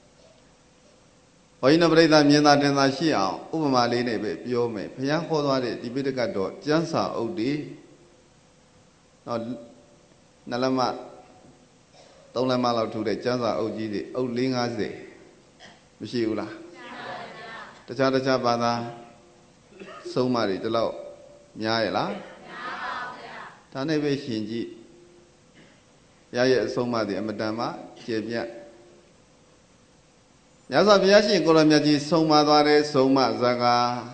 Speaker 1: ဘုန်းကြီးတို့ပြိဿမြင်သာတင်သာရှိအောင်ဥပမာလေးနဲ့ပဲပြောမယ်ဘုရားဟောသွားတဲ့ဒီပိဋကတော့ကျမ်းစာအုပ်ဒီတော့နှလမသုံးလမလောက်ထူတဲ့ကျမ်းစာအုပ်ကြီးတွေအုပ်၄၅၀မရှိဘူးလားတခြားတခြားဘာသာဆုံးမတွေဒီလောက်များရဲ့လားများပါဗျာဒါနဲ့ပဲရှင်ကြည့်ရရဲ့အဆုံးမတွေအမတန်မှကျေပြတ်မြတ်စွာဘုရားရှင်ကိုရမြတ်ကြီးဆုံးမသွားတဲ့ဆုံးမဇာက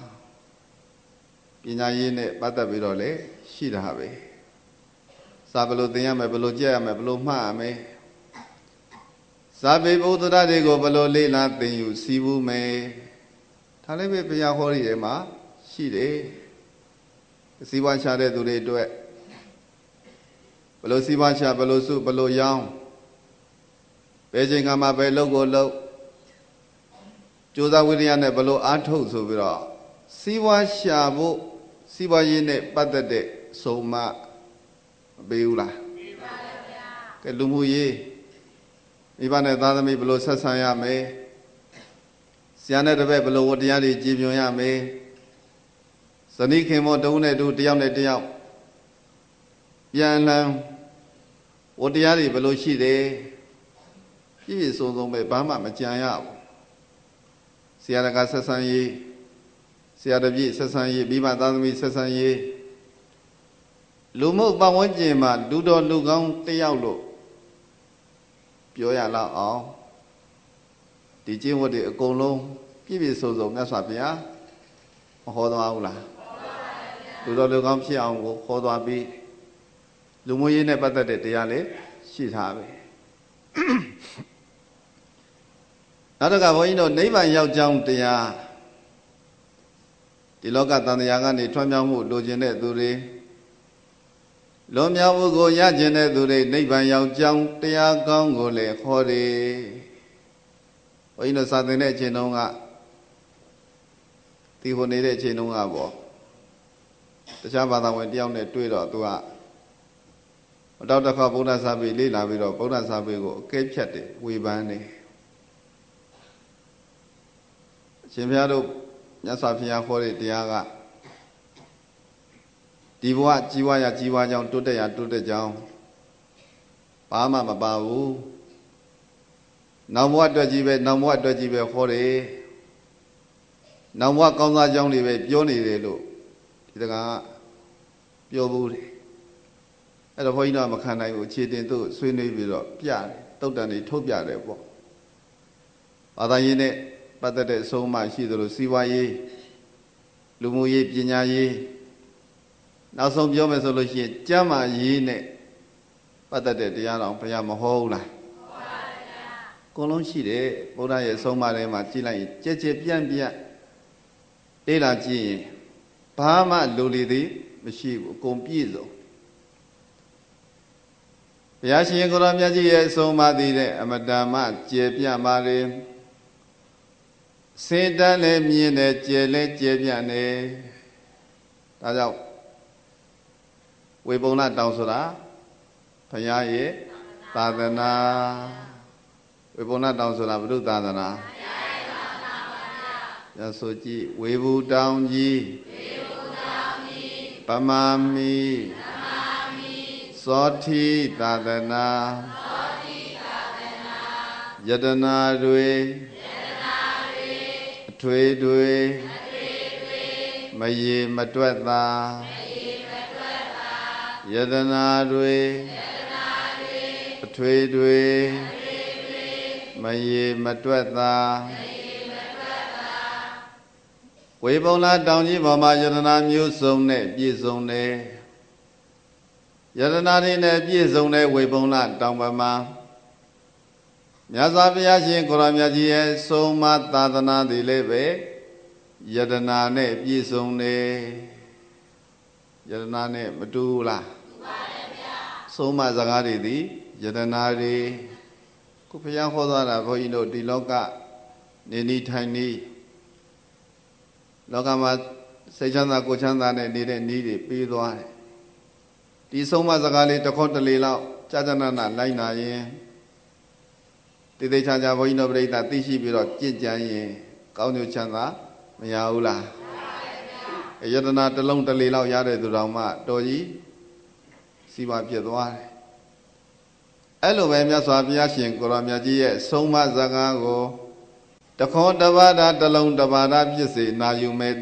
Speaker 1: ပညာရေးနဲ့ပတ်သက်ပြီးတော့လေရှိတာပဲစာဘယ်လိုသင်ရမယ်ဘယ်လိုကြည့်ရမယ်ဘယ်လိုမှတ်ရမယ်စာပေဘုဒ္ဓဓာတ်တွေကိုဘယ်လိုလေ့လာသင်ယူစီးပူးမယ်ဒါလည်းပဲဘုရားဟောရည်မှာရှိတယ်စီးပွားချတဲ့သူတွေအတွက်ဘယ်လိုစီးပွားချဘယ်လိုစုဘယ်လိုရောင်းဘယ်ချိန်ကမှဘယ်လုပ်ကိုလုပ်ကြိုးစားဝိရိယနဲ့ဘယ်လိုအားထုတ်ဆိုပြီးတော့စီးပွားရှာဖို့စီးပွားရေးနဲ့ပတ်သက်တဲ့ဆုံးမမပေးဘူးလားပေးပါဗျာကဲလူမှုရေးမိဘနဲ့သားသမီးဘယ်လိုဆက်ဆံရမယ်ဆရာနဲ့တပည့်ဘယ်လိုဝတ္တရားတွေကြည်ပြွန်ရမယ်ဇနီးခင်မောတဦးနဲ့တူတယောက်နဲ့တယောက်ပြန်လန်းဝတ္တရားတွေဘယ်လိုရှိတယ်ပြည့်ပြည့်စုံစုံပဲဘာမှမကြံရဘူးဆရာတကာဆက်ဆံရေးဆရာတပည့်ဆက်ဆံရေးမိဘသားသမီးဆက်ဆံရေးလူမှုပတ်ဝန်းကျင်မှာလူတော်လူကောင်းတယောက်လို့ပြောရလောက်အောင်ဒီကျင့်ဝတ်တွေအကုန်လုံးပြည့်ပြည့်စုံစုံမြတ်စွာဘုရားမဟောသွားဘူးလားလူတော်လူကောင်းဖြစ်အောင်ကိုဟောသွားပြီးလူမှုရေးနဲ့ပတ်သက်တဲ့တရားလေးရှိထားပဲနောက်တစ်ခါဘုန်းကြီးတို့နိဗ္ဗာန်ရောက်ကြောင်းတရားဒီလောကတန်တရားကနေထွန်းမြောက်မှုလိုချင်တဲ့သူတွေလွန်မြောက်မှုကိုရကျင်တဲ့သူတွေနိဗ္ဗာန်ရောက်ကြောင်းတရားကောင်းကိုလည်းဟောတယ်ဘုန်းကြီးတို့စာသင်တဲ့အချိန်တုန်းကတီဟိုနေတဲ့အချိန်တုန်းကပေါ့တခြားဘာသာဝင်တယောက်နဲ့တွေ့တော့သူကအတောက်တစ်ခါဗုဒ္ဓစာပေလေ့လာပြီးတော့ဗုဒ္ဓစာပေကိုအကဲဖြတ်တယ်ဝေဖန်တယ်အရှင်ဘုရားတို့မြတ်စွာဘုရားဟောတဲ့တရားကဒီဘဝကြီးဝါရကြီးဝါကြောင်းတိုးတက်ရတိုးတက်ကြောင်းဘာမှမပါဘူးနောက်ဘဝအတွက်ကြီးပဲနောက်ဘဝအတွက်ကြီးပဲဟောတယ်နောက်ဘဝကောင်းစားကြောင်းတွေပဲပြောနေတယ်လို့ဒီတကားပြောဘူးတယ်အဲ့တော့ဘုန်းကြီးတို့မခံနိုင်ဘူးအခြေတင်သူ့ဆွေးနွေးပြီးတော့ပြတယ်တုတ်တန်တွေထုတ်ပြတယ်ပေါ့ဘာသာရေးနဲ့ပတ်သက်တဲ့အဆုံးအမရှိသလိုစီးပွားရေးလူမှုရေးပညာရေးနောက်ဆုံးပြောမယ်ဆိုလို့ရှိရင်ကျမ်းမာရေးနဲ့ပတ်သက်တဲ့တရားတော်ဘုရားမဟောဘူးလားဟောပါဗျာအကုန်လုံးရှိတယ်ဘုရားရဲ့အဆုံးအမထဲမှာကြည်လိုက်ရင်ကြက်ကြက်ပြန့်ပြန့်လေ့လာကြည့်ရင်ဘာမှလိုလေသေးမရှိဘူးအကုန်ပြည့်စုံဘုရားရှင်ကိုရောမြတ်ကြီးရဲ့အဆုံးအမသည်တဲ့အမတန်မှကျေပြန့်ပါလေစေတန်းလည်းမြင်တယ်ကျေလည်းကျေပြန့်တယ်ဒါကြောင့်ဝေပုံလတောင်ဆိုတာဘုရားရဲ့သာသနာဝေပုံလတောင်ဆိုတာဘုရုသာသနာဘုရားရဲ့သာသနာပါဗျာဆိုကြည့်ဝေဘူတောင်ကြီးဝေဘူတောင်ကြီးပမာမီပမာမီသောတိသာသနာသောတိသာသနာယတနာတွေယတနာတွေအထွေတွေအထွေတွေမရေမတွက်သာယတနာတွေအထွေတွေမရေမတွက်သာဝေပုံလားတောင်ကြီးပေါ်မှာယတနာမျိုးစုံနဲ့ပြည့်စုံတယ်ယတနာတွေနဲ့ပြည့်စုံတဲ့ဝေပုံလားတောင်ပေါ်မှာမြတ်စွာဘုရားရှင်ကိုရောမြတ်ကြီးရဲ့ဆုံးမသာသနာတွေလည်းပဲယတနာနဲ့ပြည့်စုံတယ်ယတနာနဲ့မတူဘူးလားတူပါတယ်ဗျာဆုံးမစကားတွေသည်ယတနာတွေခုဘုရားဟောသွားတာဘုန်းကြီးတို့ဒီလောကနေနေထိုင်နေလောကမှာစိတ်ချမ်းသာကိုယ်ချမ်းသာနဲ့နေတဲ့နည်းတွေပြီးသွားတယ်ဒီဆုံးမစကားလေးတစ်ခေါက်တစ်လေလောက်ကြာကြာနာနာလိုက်နာရင်တိတိကျကျဘုန်းကြီးတို့ပြိဿသိရှိပြီးတော့ကြင်ကြံရင်ကောင်းကျိုးချမ်းသာမရဘူးလားယတနာတစ်လုံးတစ်လေလောက်ရတဲ့သူတော်မှတော်ကြီးစီပါပြစ်သွားတယ်အဲ့လိုပဲမြတ်စွာဘုရားရှင်ကိုရောမြတ်ကြီးရဲ့ဆုံးမစကားကိုတခေါတပါးတာတစ်လုံးတစ်ပါးတာပြစ်စေနာယူမဲ့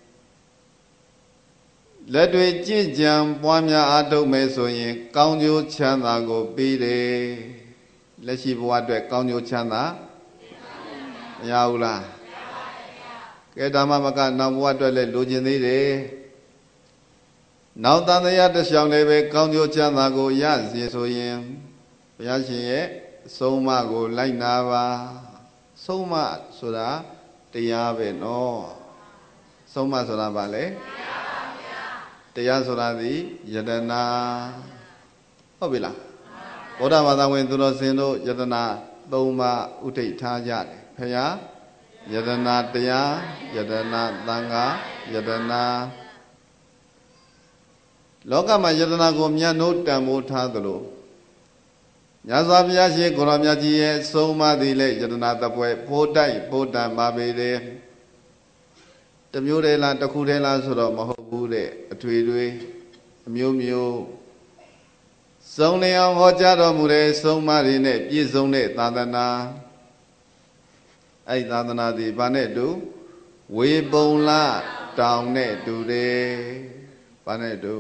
Speaker 1: လက်တွေကြည်ကြံပွားများအားထုတ်မယ်ဆိုရင်ကောင်းကျိုးချမ်းသာကိုပြီးတယ်လက်ရှိဘဝအတွက်ကောင်းကျိုးချမ်းသာမရဘူးလားကဲဒါမှမကနောက်ဘဝအတွက်လည်းလိုချင်သေးတယ်နောက်တန်တရားတစ်လျှောက်လည်းပဲကောင်းကျိုးချမ်းသာကိုရစီဆိုရင်ဘုရားရှင်ရဲ့ဆုံးမကိုလိုက်နာပါဆုံးမဆိုတာတရားပဲနော်ဆုံးမဆိုတာဘာလဲတရားဆိုတာသည်ယတနာဟုတ်ပြီလားဗုဒ္ဓဘာသာဝင်သူတော်စင်တို့ယတနာသုံးပါးဥထိတ်ထားကြတယ်ဘုရားယတနာတရားယတနာသံဃာယတနာလောကမှာယတနာကိုမြတ်နိုးတန်ဖိုးထားသလိုမြတ်စွာဘုရားရှင်ကိုရောမြတ်ကြီးရဲ့ဆုံးမသည်လေယတနာတပွဲဖိုးတိုက်ဖိုးတန်ပါပေတယ်တမျိုးတည်းလားတစ်ခုတည်းလားဆိုတော့မဟုတ်ဘူးတဲ့အထွေတွေအမျိုးမျိုးစုံလင်အောင်ဟောကြားတော်မူတဲ့ဆုံးမတွေနဲ့ပြည့်စုံတဲ့သာသနာအဲ့သာသနာဒီဘာနဲ့တူဝေပုံလတောင်နဲ့တူတယ်ဘာနဲ့တူ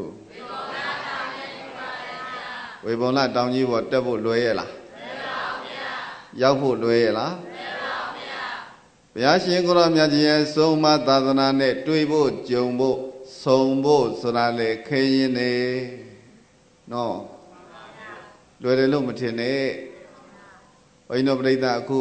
Speaker 1: ဝေပုံလတောင်ကြီးပေါ်တက်ဖို့လွယ်ရဲ့လားလွယ်ပါဗျာရောက်ဖို့လွယ်ရဲ့လားလွယ်ပါဗျာဘုရားရှင်ကိုရောမြတ်ကြီးရဲ့ဆုံးမသာသနာနဲ့တွေ့ဖို့ကြုံဖို့ဆုံဖို့ဆိုတာလေခဲရင်နေနော်လွယ်တယ်လို့မထင်နဲ့ဘုန်းကြီးတို့ပြိဿအခု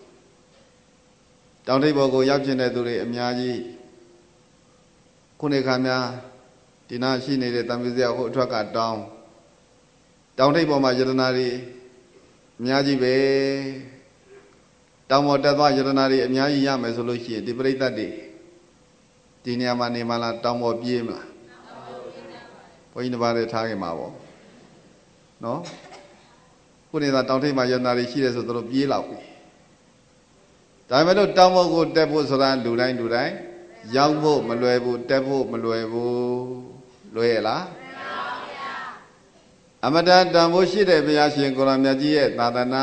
Speaker 1: တောင်ထိပ်ပေါ်ကိုရောက်ကျင်တဲ့သူတွေအများကြီးခုနေခါများဒီနာရှိနေတဲ့တံမြစရာဟိုအထွက်ကတောင်းတောင်ထိပ်ပေါ်မှာယတနာတွေအများကြီးပဲတောင်ပေါ်တက်သွားယတနာတွေအများကြီးရမယ်ဆိုလို့ရှိရင်ဒီပြိဿတွေဒီနေရာမှာနေမလားတောင်ပေါ်ပြေးမလားဘုန်းကြီးတစ်ပါးလည်းထားခင်မှာပေါ့နော်ခုနေသာတောင်ထိပ်မှာယန္တာတွေရှိတယ်ဆိုတော့ပြေးလောက်ပြီဒါပေမဲ့လို့တောင်ပေါ်ကိုတက်ဖို့ဆိုတာလူတိုင်းလူတိုင်းရောက်ဖို့မလွယ်ဘူးတက်ဖို့မလွယ်ဘူးလွယ်ရလားအမတန်တန်ဖို့ရှိတဲ့ဘုရားရှင်ကိုရမြတ်ကြီးရဲ့သာသနာ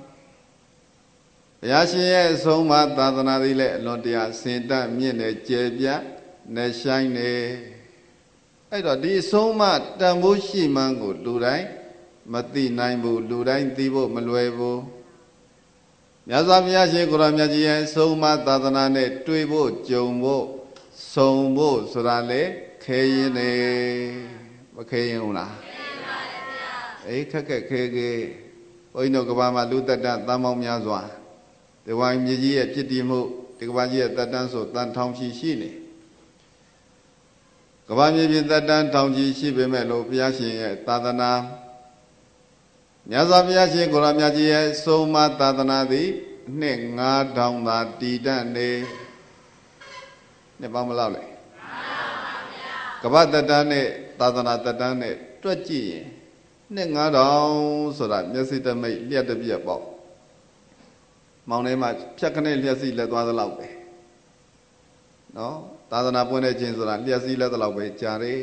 Speaker 1: ဘုရားရှင်ရဲ့အဆုံးအမသာသနာတွေလည်းအလွန်တရာစင်တတ်မြင့်နေကျယ်ပြန့်နေဆိုင်နေအဲ့တော့ဒီအဆုံးအမတန်ဖို့ရှိမှန်းကိုလူတိုင်းမသိနိုင်ဘူးလူတိုင်းသိဖို့မလွယ်ဘူးမြတ်စွာဘုရားရှင်ကိုရမြတ်ကြီးရဲ့အဆုံးအမသာသနာနဲ့တွေ့ဖို့ကြုံဖို့ဆုံဖို့ဆိုတာလေခဲရင်နေမခဲရင်ဘူးလားအေးခက်ခက်ခဲခဲဘုန်းကြီးတို့ကဘာမှာလူသက်တမ်းတန်ပေါင်းများစွာဒီဝိုင်းမြေကြီးရဲ့ဖြစ်တည်မှုဒီကဘာကြီးရဲ့သက်တမ်းဆိုတန်ထောင်ချီရှိနေကဘာမြေပြင်သက်တမ်းထောင်ချီရှိပေမဲ့လို့ဘုရားရှင်ရဲ့သာသနာမြတ်စွာဘုရားရှင်ကိုရမြတ်ကြီးရဲ့ဆုံးမသာသနာသည်နှစ်ငါးထောင်သာတည်တတ်နေနှစ်ပေါင်းမလောက်လေကဘာသက်တမ်းနဲ့သာသနာသက်တမ်းနဲ့တွက်ကြည့်ရင်နှစ်ငါးထောင်ဆိုတာမျက်စိတမိတ်လျှက်တစ်ပြက်ပေါ့မောင်ထဲမှာဖြတ်ခနဲ့လျှက်စီလက်သွားသလောက်ပဲနော်သာသနာပွင့်တဲ့ခြင်းဆိုတာလျှက်စီလက်သလောက်ပဲကြာတယ်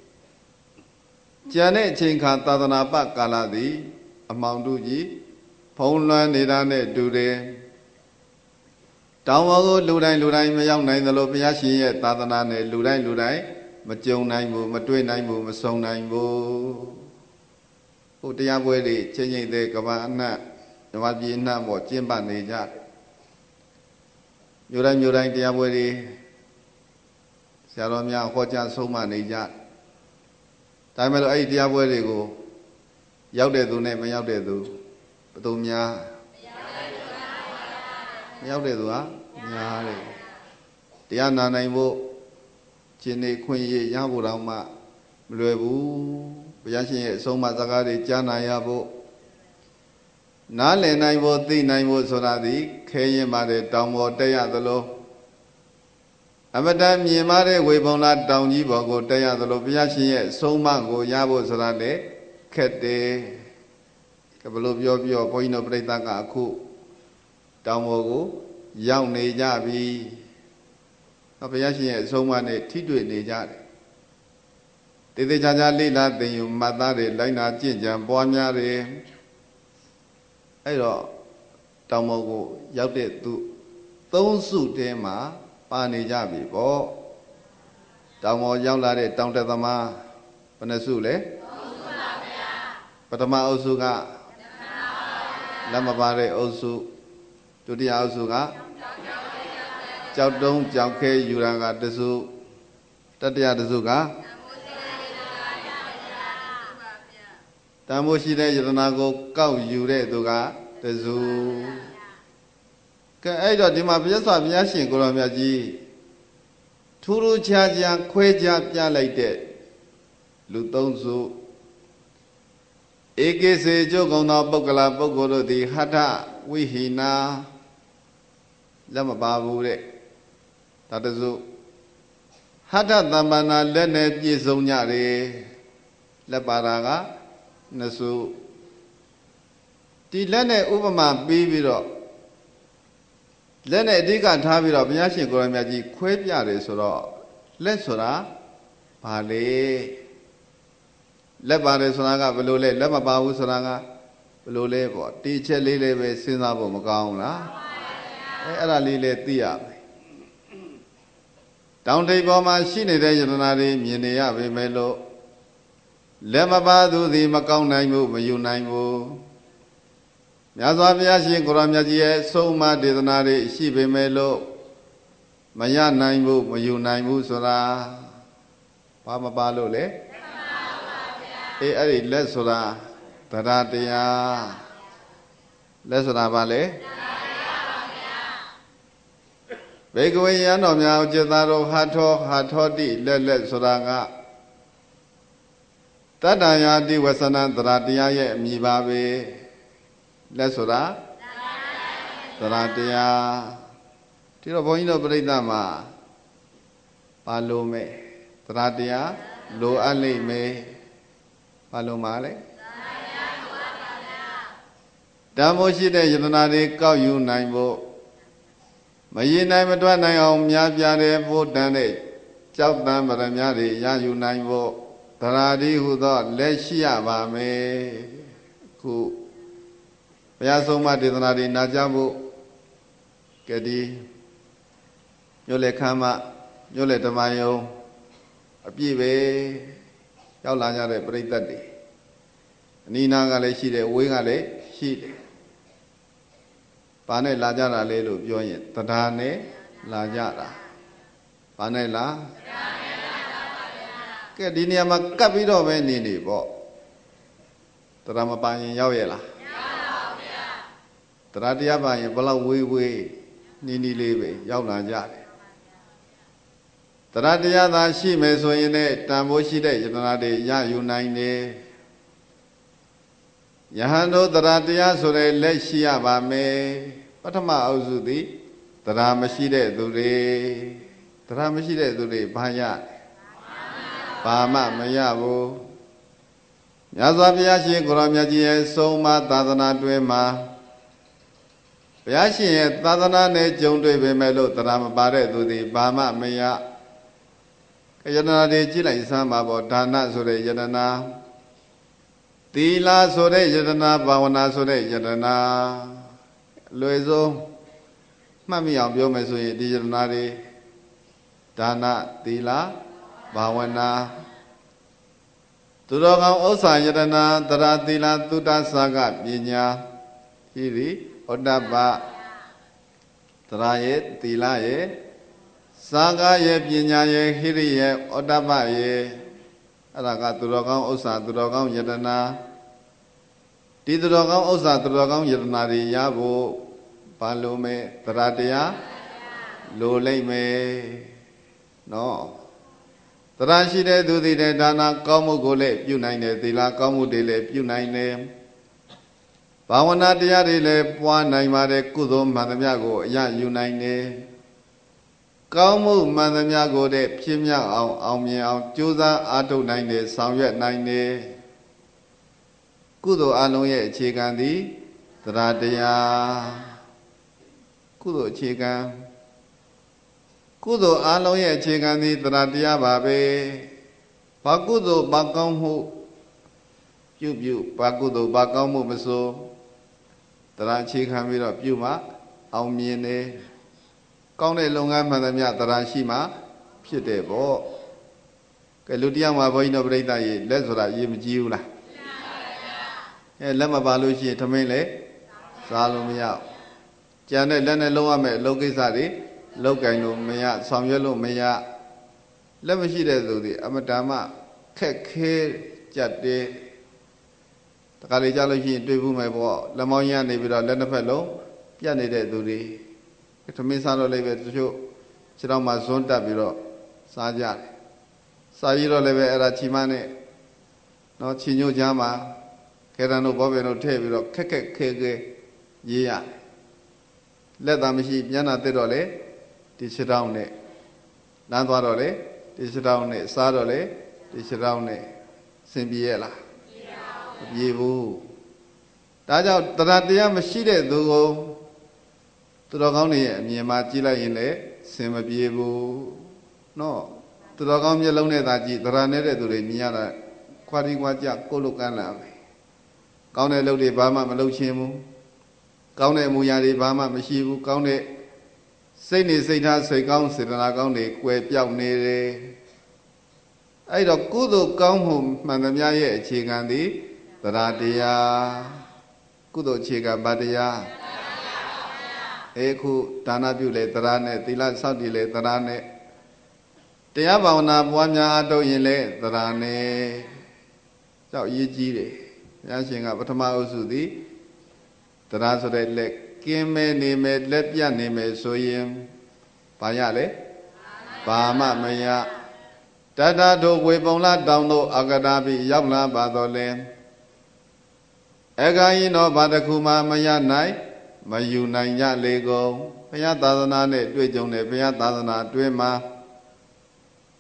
Speaker 1: ကြာတဲ့အချိန်ခါသာသနာပကာလသည်အမောင်တို့ကြီးဖုံးလွှမ်းနေတာနဲ့တူတယ်တောင်ပေါ်ကိုလူတိုင်းလူတိုင်းမရောက်နိုင်သလိုဘုရားရှင်ရဲ့သာသနာနဲ့လူတိုင်းလူတိုင်းမကြုံနိုင်ဘူးမတွေ့နိုင်ဘူးမဆုံနိုင်ဘူးဟိုတရားပွဲတွေချင်းချင်းတဲ့ကဘာအနှံ့ဓမ္မပြည်အနှံ့ပေါ့ကျင့်ပနေကြတယ်မြို့တိုင်းမြို့တိုင်းတရားပွဲတွေဆရာတော်များဟောကြားဆုံးမနေကြတယ်ဒါပေမဲ့လို့အဲ့ဒီတရားပွဲတွေကိုရောက်တဲ့သူနဲ့မရောက်တဲ့သူဘယ်သူများမရောက်တဲ့သူဟာများတယ်တရားနာနိုင်ဖို့ခြင်းတွေခွင့်ရရဖို့တော့မှမလွယ်ဘူးဘုရားရှင်ရဲ့အဆုံးအမစကားတွေကြားနာရဖို့နားလည်နိုင်ဖို့သိနိုင်ဖို့ဆိုတာဒီခဲရင်ပါတယ်တောင်ပေါ်တက်ရသလိုအမတန်မြင်မာတဲ့ဝေဘုံလာတောင်ကြီးပေါ်ကိုတက်ရသလိုဘုရားရှင်ရဲ့အဆုံးအမကိုရဖို့ဆိုတာလေခက်တယ်ဘယ်လိုပြောပြောဘုန်းကြီးတို့ပြိဿကအခုတောင်ပေါ်ကိုရောက်နေကြပြီဘုရားရှင်ရဲ့အဆုံးအမနဲ့ထိတွေ့နေကြတယ်တေသေးချာချာလိလာသိယူမှတ်သားတွေလိုက်နာကြင့်ကြံပွားများတယ်အဲ့တော့တောင်ပေါ်ကိုရောက်တဲ့သူသုံးစုတဲမှာပါနေကြပြီပေါ့တောင်ပေါ်ရောက်လာတဲ့တောင်တက်သမားဘယ်နှစုလဲသုံးစုပါဗျာပထမအုပ်စုကလက်မပါတဲ့အုပ်စုဒုတိယအုပ်စုကကြောက်တုံးကြောက်ခဲယူရာကတစုတတိယတစုကတန်ဖိုးရှိတဲ့ယတနာကိုကောက်ယူတဲ့သူကတစုကဲအဲ့တော့ဒီမှာဘုရားစွာဘုရားရှင်ကိုရောမြတ်ကြီးထူးထူးခြားခြားခွဲခြားပြလိုက်တဲ့လူသုံးစုဧကိစေကျုပ်ကုန်သောပုဂ္ဂလာပုဂ္ဂိုလ်တို့သည်ဟထဝိဟိနာလက်မပါဘူးတဲ့ဒါတစုဟထသမ္ပန္နာလက်နဲ့ပြည့်စုံကြတယ်လက်ပါတာကနှစ်စုဒီလက်နဲ့ဥပမာပြီးပြီးတော့လက်နဲ့အဓိကထားပြီးတော့ဘုရားရှင်ကိုရမြတ်ကြီးခွဲပြတယ်ဆိုတော့လက်ဆိုတာဘာလဲလက်ပါတယ်ဆိုတာကဘယ်လိုလဲလက်မပါဘူးဆိုတာကဘယ်လိုလဲပေါ့ဒီချက်လေးလေးပဲစဉ်းစားဖို့မကောင်းဘူးလားအဲအဲ့ဒါလေးလေးသိရမယ်တောင်ထိပ်ပေါ်မှာရှိနေတဲ့ယတနာတွေမြင်နေရပေမဲ့လို့လက်မပါသူသည်မကောင်းနိုင်ဘူးမယူနိုင်ဘူးမြတ်စွာဘုရားရှင်ကိုရမြတ်ကြီးရဲ့ဆုံးမဒေသနာတွေရှိပေမဲ့လို့မရနိုင်ဘူးမယူနိုင်ဘူးဆိုတာဘာမပါလို့လဲအေးအဲ့ဒီလက်ဆိုတာတရားတရားလက်ဆိုတာဘာလဲဘေကဝေယံတော်များจิตသားတို့ဟာထောဟာထောတိလက်လက်ဆိုတာကတတ္တယာတိဝဆနံတရားတရားရဲ့အမည်ပါပဲလက်ဆိုတာတရားတရားဒီတော့ဘုန်းကြီးတို့ပြိဿမှာပါလို့မဲ့တရားတရားလိုအပ်လိမ့်မယ်ပါလို့မှာလေတန်ဖိုးရှိတဲ့ယတနာတွေကောက်ယူနိုင်ဖို့မရင်နိုင်မတွက်နိုင်အောင်များပြားတဲ့ဘုဒ္ဓံတဲ့ကြောက်တံပရမတွေရယူနိုင်ဖို့တရားဒီဟုသောလက်ရှိရပါမယ်ခုဘုရားဆုံးမဒေသနာတွေနာကြားဖို့ကတိညို့လေခမ်းမညို့လေဓမ္မယုံအပြည့်ပဲရောက်လာကြတဲ့ပြိဿတ်တွေအနိနာကလည်းရှိတယ်ဝေးကလည်းရှိတယ်ဘာနဲ့လာကြတာလဲလို့ပြောရင်တရားနဲ့လာကြတာဘာနဲ့လားတရားနဲ့လာကြပါဗျာကဲဒီနေရာမှာကပ်ပြီးတော့ပဲနေနေပေါ့တရားမပါရင်ရောက်ရဲ့လားမရောက်ပါဘူးဗျာတရားတရားပါရင်ဘလောက်ဝေးဝေးနီးနီးလေးပဲရောက်လာကြတယ်တရားတရားသာရှိမယ်ဆိုရင်လည်းတန်ဖိုးရှိတဲ့ယတနာတွေရယူနိုင်တယ်ယဟန်တို့တရားတရားဆိုတဲ့လက်ရှိရပါမယ်ပထမအုပ်စုသည်တရားမရှိတဲ့သူတွေတရားမရှိတဲ့သူတွေဘာရဘာမှမရဘူးမြတ်စွာဘုရားရှင်ကိုရောမြတ်ကြီးရဲ့ဆုံးမသာသနာတွင်မှာဘုရားရှင်ရဲ့သာသနာနဲ့ကြုံတွေ့ပေမဲ့လို့တရားမပါတဲ့သူတွေဘာမှမရယတနာတွေကြည့်လိုက်စမ်းပါပေါ့ဒါနဆိုတဲ့ယတနာသီလဆိုတဲ့ယတနာဘာဝနာဆိုတဲ့ယတနာအလွယ်ဆုံးမှတ်မိအောင်ပြောမယ်ဆိုရင်ဒီယတနာတွေဒါနသီလဘာဝနာသူတော်ကောင်းဥစ္စာယတနာသရသီလသုတ္တသကပညာဟိရိဩတ္တပသရရဲ့သီလရဲ့သာကရဲ့ပညာရဲ့ဟိရိရဲ့ဩတ္တပရဲ့အဲ့ဒါကသူတော်ကောင်းဥစ္စာသူတော်ကောင်းယတနာဒီသူတော်ကောင်းဥစ္စာသူတော်ကောင်းယတနာတွေရဖို့ဘာလို့မဲတရားတရားလိုလိမ့်မယ်နော်တရားရှိတဲ့သူတွေဒါနကောင်းမှုကိုလည်းပြုနိုင်တယ်သီလကောင်းမှုတွေလည်းပြုနိုင်တယ်ဘာဝနာတရားတွေလည်းပွားနိုင်ပါတယ်ကုသိုလ်မှန်သမျှကိုအရယူနိုင်တယ်ကောင်းမှုမှန်သမျှကိုတဲ့ဖြစ်မြောက်အောင်အောင်မြင်အောင်ကြိုးစားအားထုတ်နိုင်တယ်ဆောင်ရွက်နိုင်တယ်ကုသိုလ်အလုံးရဲ့အခြေခံသည်တရားတရားကုသိုလ်အခြေခံကုသိုလ်အလုံးရဲ့အခြေခံသည်တရားတရားပါပဲဘာကုသိုလ်ဘာကောင်းမှုပြုပြုဘာကုသိုလ်ဘာကောင်းမှုမဆိုတရားအခြေခံပြီးတော့ပြုမှအောင်မြင်တယ်ကောင်းတဲ့လုပ်ငန်းမှန်သမျှတရားရှိမှဖြစ်တယ်ပေါ့ကဲလူတရားမှာဘုန်းကြီးတို့ပြိဿရေလက်ဆိုတာရေးမကြည့်ဘူးလားအဲလက်မပါလို့ရှိရင်ထမင်းလည်းစားလို့မရကြံတဲ့လက်နဲ့လုံးဝမဲ့လုပ်ကိစ္စတွေလောက်ကင်လို့မရဆောင်ရွက်လို့မရလက်မရှိတဲ့သူတွေအမတမခက်ခဲကြက်တယ်တခါလေကြားလို့ရှိရင်တွေ့ဘူးမယ်ပေါ့လက်မောင်းရနေပြီးတော့လက်နှစ်ဖက်လုံးပြတ်နေတဲ့သူတွေထမင်းစားတော့လည်းပဲတချို့ခြေထောက်မှာဇွန်းတက်ပြီးတော့စားကြတယ်စားရတော့လည်းပဲအဲ့ဒါချီမနဲ့နော်ချီညို့ချမ်းမှာခေတ္တတို့ဘောပင်တို့ထည့်ပြီးတော့ခက်ခက်ခဲခဲရေးရလက်သာမရှိမျက်နှာတက်တော့လေဒီခြေထောက်နဲ့လမ်းသွားတော့လေဒီခြေထောက်နဲ့စားတော့လေဒီခြေထောက်နဲ့ဆင်ပြေရဲ့လားမပြေဘူးဒါကြောင့်တရားတရားမရှိတဲ့သူကိုသူတော်ကောင်းတွေရဲ့အမြင်မှာကြည့်လိုက်ရင်လည်းဆင်မပြေဘူးနော်သူတော်ကောင်းမျက်လုံးနဲ့သာကြည့်တရားနေတဲ့သူတွေမြင်ရတာခွာဒီခွာကြကိုလုတ်ကန်းလာပဲကောင်းတဲ့လုပ်တွေဘာမှမလုပ်ချင်းဘူးကောင်းတဲ့အမူအရာတွေဘာမှမရှိဘူးကောင်းတဲ့စိတ်နေစိတ်ထားစိတ်ကောင်းစေတနာကောင်းတွေကွယ်ပြောက်နေတယ်အဲ့တော့ကုသိုလ်ကောင်းမှုမှန်သမျှရဲ့အခြေခံသည်တရားတရားကုသိုလ်အခြေခံဘာတရားအဲခုဒါနပြုလေတရားနဲ့သီလစောင့်တည်လေတရားနဲ့တရားဘာဝနာပွားများအထုတ်ရင်လေတရားနဲ့ကြောက်ရေးကြီးတယ်ဘုရားရှင်ကပထမအုပ်စုသည်တရားဆိုတဲ့လက်ကင်းမဲနေမယ်လက်ပြတ်နေမယ်ဆိုရင်ဘာရလဲဘာမှမရတတတို့ဝေပုံလာတောင်တို့အကတာပိရောက်လာပါတော့လဲအကရင်တော့ဘာတစ်ခုမှမရနိုင်မယူနိုင်ကြလေကုန်ဘုရားသာသနာနဲ့တွေ့ကြုံတယ်ဘုရားသာသနာအတွင်းမှာ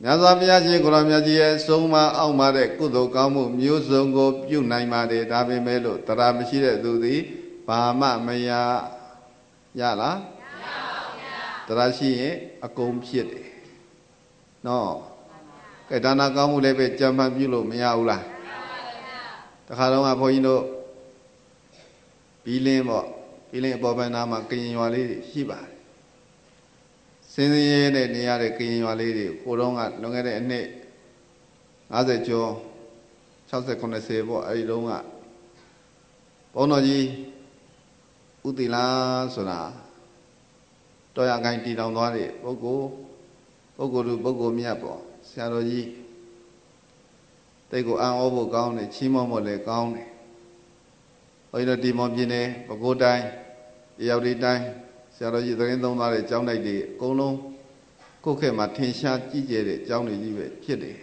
Speaker 1: မြတ်စွာဘုရားရှင်ကိုရောမြတ်ကြီးရဲ့ဆုံးမအောက်မှာတဲ့ကုသိုလ်ကောင်းမှုမျိုးစုံကိုပြုနိုင်ပါတယ်ဒါပေမဲ့လို့တရားမရှိတဲ့သူသည်ဘာမှမရရလားမရပါဘူးဗျာတရားရှိရင်အကုန်ဖြစ်တယ်နော်ကဲဒါနကောင်းမှုလည်းပဲကြံမှန်ပြုလို့မရဘူးလားမရပါဘူးဗျာတခါတော့ကဘုန်းကြီးတို့ဘီလင်းပေါ့ဘီလင်းအပေါ်ပန်းနာမှာကရင်ရွာလေးတွေရှိပါတယ်စင်းစင်းရဲရဲနဲ့နေရတဲ့ကရင်ရွာလေးတွေဟိုတုန်းကလွန်ခဲ့တဲ့အနှစ်၅၀ကျော်၆၀ ၇၀ပေါ့အဲဒီတုန်းကဘုန်းတော်ကြီးဥတီလာဆိုတာတော်ရကိုင်းတည်တောင်သွားတဲ့ပုဂ္ဂိုလ်ပုဂ္ဂိုလ်လူပုဂ္ဂိုလ်မြတ်ပေါ့ဆရာတော်ကြီးတိတ်ကိုအံ့ဩဖို့ကောင်းတယ်ချီးမွမ်းဖို့လည်းကောင်းတယ်ဘုန်းကြီးတို့ဒီမောင်ပြင်းနေပဲခူးတိုင်းရောက်ဒီတိုင်းဆရာတော်ကြီးသတင်းသုံးသွားတဲ့ကျောင်းတိုက်တွေအကုန်လုံးကိုယ့်ခေတ်မှာထင်ရှားကြီးကျယ်တဲ့ကျောင်းတွေကြီးပဲဖြစ်တယ်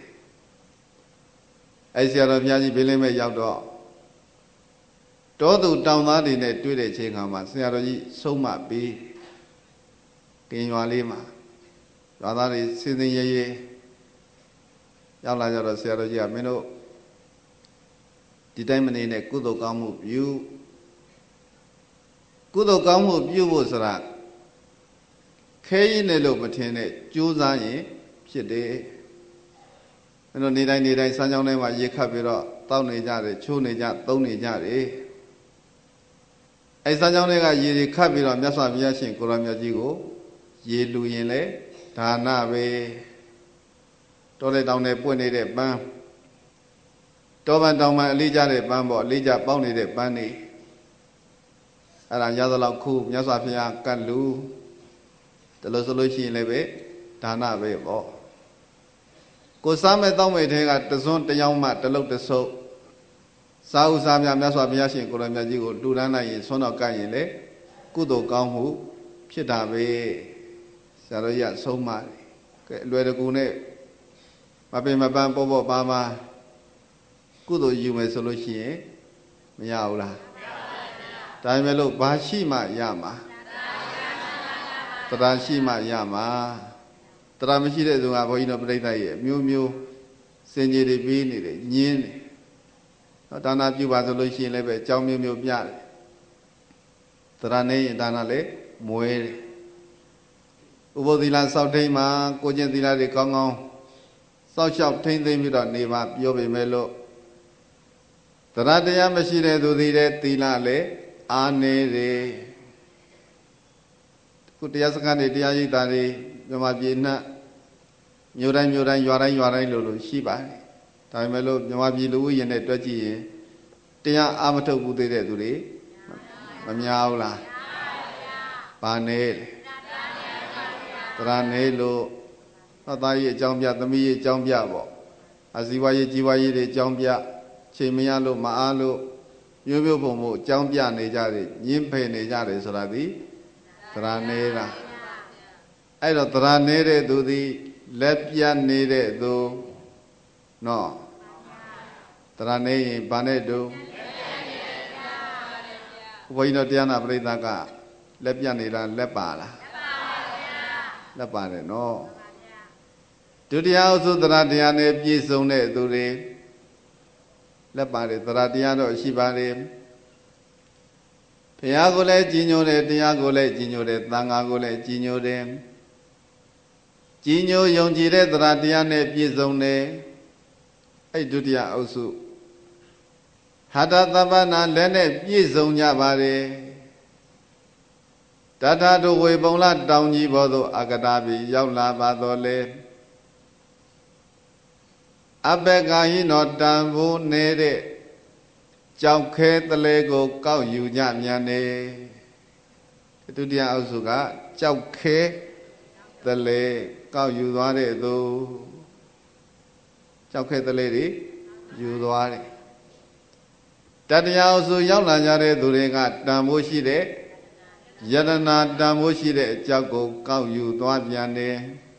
Speaker 1: အဲဆရာတော်ဘုရားကြီးဘင်းလင်းမဲ့ရောက်တော့တောသူတောင်သားတွေနဲ့တွေ့တဲ့ချိန်ခါမှာဆရာတော်ကြီးဆုံးမပေးကင်ရွာလေးမှာရွာသားတွေစင်စင်ရဲရဲရောက်လာကြတော့ဆရာတော်ကြီးကမင်းတို့ဒီတိုင်းမနေနဲ့ကုသိုလ်ကောင်းမှုပြုကုသိုလ်ကောင်းမှုပြုဖို့ဆိုတာခဲရင်းနဲ့လို့မထင်နဲ့ကြိုးစားရင်ဖြစ်တယ်မင်းတို့နေတိုင်းနေတိုင်းစမ်းကြောင်းထဲမှာရေခတ်ပြီးတော့တောက်နေကြတယ်ချိုးနေကြသုံးနေကြတယ်အဲစမ်းကြောင်းတွေကရေတွေခတ်ပြီးတော့မြတ်စွာဘုရားရှင်ကိုရောမြတ်ကြီးကိုရေလူရင်လေဒါနပဲတော်တဲ့တောင်နဲ့ပွင့်နေတဲ့ပန်းတောပန်းတောင်ပန်းအလေးကြတဲ့ပန်းပေါ့အလေးကြပေါက်နေတဲ့ပန်းနေအဲ့ဒါရသလောက်ခုမြတ်စွာဘုရားကတ်လူတလို့ဆိုလို့ရှိရင်လည်းပဲဒါနပဲပေါ့ကိုစားမဲ့တောင်းမဲ့တဲကတစွန်းတယောက်မှတလုတ်တဆုပ်စားဥစားများမြတ်စွာဘုရားရှင်ကိုရောမြတ်ကြီးကိုလူတန်းနိုင်ရင်ဆွမ်းတော်ကတ်ရင်လေကုသိုလ်ကောင်းမှုဖြစ်တာပဲဆရာတော်ကြီးဆုံးမတယ်ကဲအလွယ်တကူနဲ့မပင်မပန်းပေါ့ပေါ့ပါပါကုသိုလ်ယူမယ်ဆိုလို့ရှိရင်မရဘူးလားဒါပေမဲ့လို့ဘာရှိမှရမှာတရားရှိမှရမှာတရားမရှိတဲ့သူကဘုန်းကြီးတို့ပြိဿရဲ့မျိုးမျိုးစင်ကြီးတွေပြီးနေတယ်ညင်းတယ်နော်ဒါနပြုပါဆိုလို့ရှိရင်လည်းပဲအကြောင်းမျိုးမျိုးပြတယ်တရားနေရင်ဒါနလည်းမွဲတယ်ဥပုသ်သီလစောင့်ထိန်မှာကိုကျင့်သီလတွေကောင်းကောင်းစောင့်ရှောက်ထိန်သိမ်းပြီးတော့နေပါပြောပေမဲ့လို့တရားတရားမရှိတဲ့သူတွေတဲ့သီလလည်းအားနေတယ်ခုတရားစခန်းတွေတရားရိပ်တာတွေမြန်မာပြည်နှံ့မြို့တိုင်းမြို့တိုင်းရွာတိုင်းရွာတိုင်းလို့လို့ရှိပါတယ်ဒါပေမဲ့လို့မြန်မာပြည်လူဦးရေနဲ့တွက်ကြည့်ရင်တရားအားမထုတ်ဘူးသေးတဲ့သူတွေမများဘူးလားဘာနေတရားနေလို့အသားကြီးအကြောင်းပြသမီးကြီးအကြောင်းပြပေါ့အစည်းဝါးကြီးကြီးဝါးကြီးတွေအကြောင်းပြချိန်မရလို့မအားလို့မျိုးမျိုးပုံမှုအကြောင်းပြနေကြတယ်ညင်းဖယ်နေကြတယ်ဆိုတာဒီတရားနေတာအဲ့တော့တရားနေတဲ့သူသည်လက်ပြနေတဲ့သူနော်တရားနေရင်ဘာနဲ့တူဘုန်းကြီးတို့တရားနာပရိသတ်ကလက်ပြနေတာလက်ပါလားလက်ပါတယ်နော်ဒုတိယအစုတရားတရားနဲ့ပြည့်စုံတဲ့သူတွေလက်ပါတယ်တရားတရားတော့ရှိပါတယ်ဘုရားကိုလည်းကြီးညိုတယ်တရားကိုလည်းကြီးညိုတယ်သံဃာကိုလည်းကြီးညိုတယ်ကြီးညိုယုံကြည်တဲ့တရားတရားနဲ့ပြည့်စုံတယ်အဲ့ဒုတိယအုပ်စုဟာတသဗ္ဗနာလည်းနဲ့ပြည့်စုံကြပါတယ်တထတို့ဝေပုံလာတောင်ကြီးဘောသို့အကတာပြီရောက်လာပါတော်လေအဘက္ခဟိနောတံဖို့နေတဲ့ကြောက်ခဲတလဲကိုကောက်ယူကြမြန်နေဒုတိယအုပ်စုကကြောက်ခဲတလဲကောက်ယူသွားတဲ့သူကြောက်ခဲတလဲတွေယူသွားတယ်တတိယအုပ်စုရောက်လာကြတဲ့သူတွေကတန်ဖို့ရှိတဲ့ယတနာတန်ဖို့ရှိတဲ့အကြောက်ကိုကောက်ယူသွားပြန်တယ်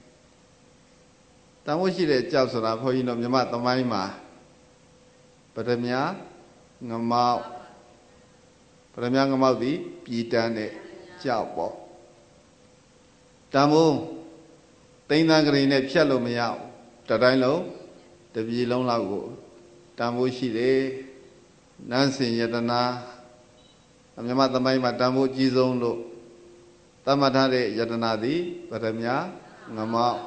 Speaker 1: တန်ဖို့ရှိတဲ့အကြောက်ဆိုတာဘုန်းကြီးတို့မြမသမိုင်းမှာပထမငမောက်ပထမငမောက်သည်ပြည်တန်းတဲ့ကြောက်ပေါ့တန်ဖို့တိမ့်တန်းကလေးနဲ့ဖြတ်လို့မရဘူးတတိုင်းလုံးတပြည်လုံးလောက်ကိုတန်ဖိုးရှိတယ်နန်းစင်ယတနာမြမသမိုင်းမှာတန်ဖိုးကြီးဆုံးလို့သတ်မှတ်ထားတဲ့ယတနာသည်ပရမညာငမောက်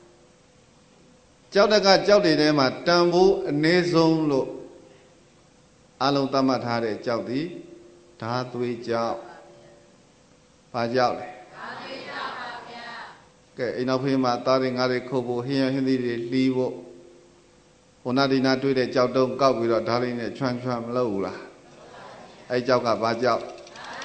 Speaker 1: ကြောက်တကကြောက်တွေထဲမှာတန်ဖိုးအနည်းဆုံးလို့အလုံးသတ်မှတ်ထားတဲ့ကြောက်သည်ဓာသွေးကြောက်ဘာကြောက်လဲဓာသွေးကြောက်ပါဗျာကဲအိမ်နောက်ဖေးမှာသားတွေငါးတွေခုတ်ဖို့ဟင်းရဟင်းသီးတွေလှီးဖို့ဟိုနာဒီနာတွေ့တဲ့ကြောက်တုံးကောက်ပြီးတော့ဓာလေးနဲ့ချွမ်းချွမ်းမလုပ်ဘူးလားအဲကြောက်ကဘာကြောက်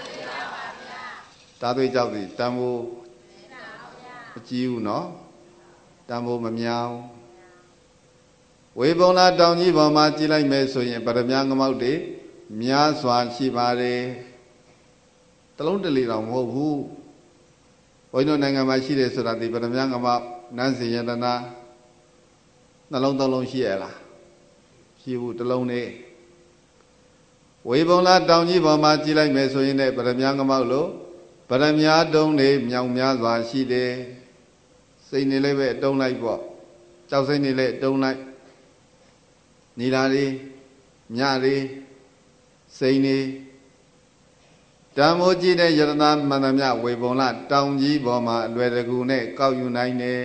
Speaker 1: ဓာသွေးကြောက်သည်တန်ဖိုးမကြည့်ဘူးနော်တန်ဖိုးမမြောင်ဝေပုံလာတောင်ကြီးပေါ်မှာကြည့်လိုက်မယ်ဆိုရင်ပရမညာငမောက်တွေများစွာရှိပါတယ်တလုံးတလီတော့မဟုတ်ဘူးဘုန်းကြီးတို့နိုင်ငံမှာရှိတယ်ဆိုတာဒီပရမညာငမောက်နန်းစင်ယတနာနှလုံးသုံးလုံးရှိရလားရှိဘူးတလုံးနဲ့ဝေပုံလာတောင်ကြီးပေါ်မှာကြည့်လိုက်မယ်ဆိုရင်လည်းပရမညာငမောက်လို့ပရမညာတုံးတွေမြောင်များစွာရှိတယ်စိတ်နေလည်းပဲတုံးလိုက်ပေါ့ကြောက်စိတ်နေလည်းတုံးလိုက်နေလာတွေညတွေစိတ်နေတံမိုးကြည့်တဲ့ယတနာမန္တမြဝေပုံလာတောင်ကြီးပေါ်မှာအလွယ်တကူနဲ့ကောက်ယူနိုင်တယ်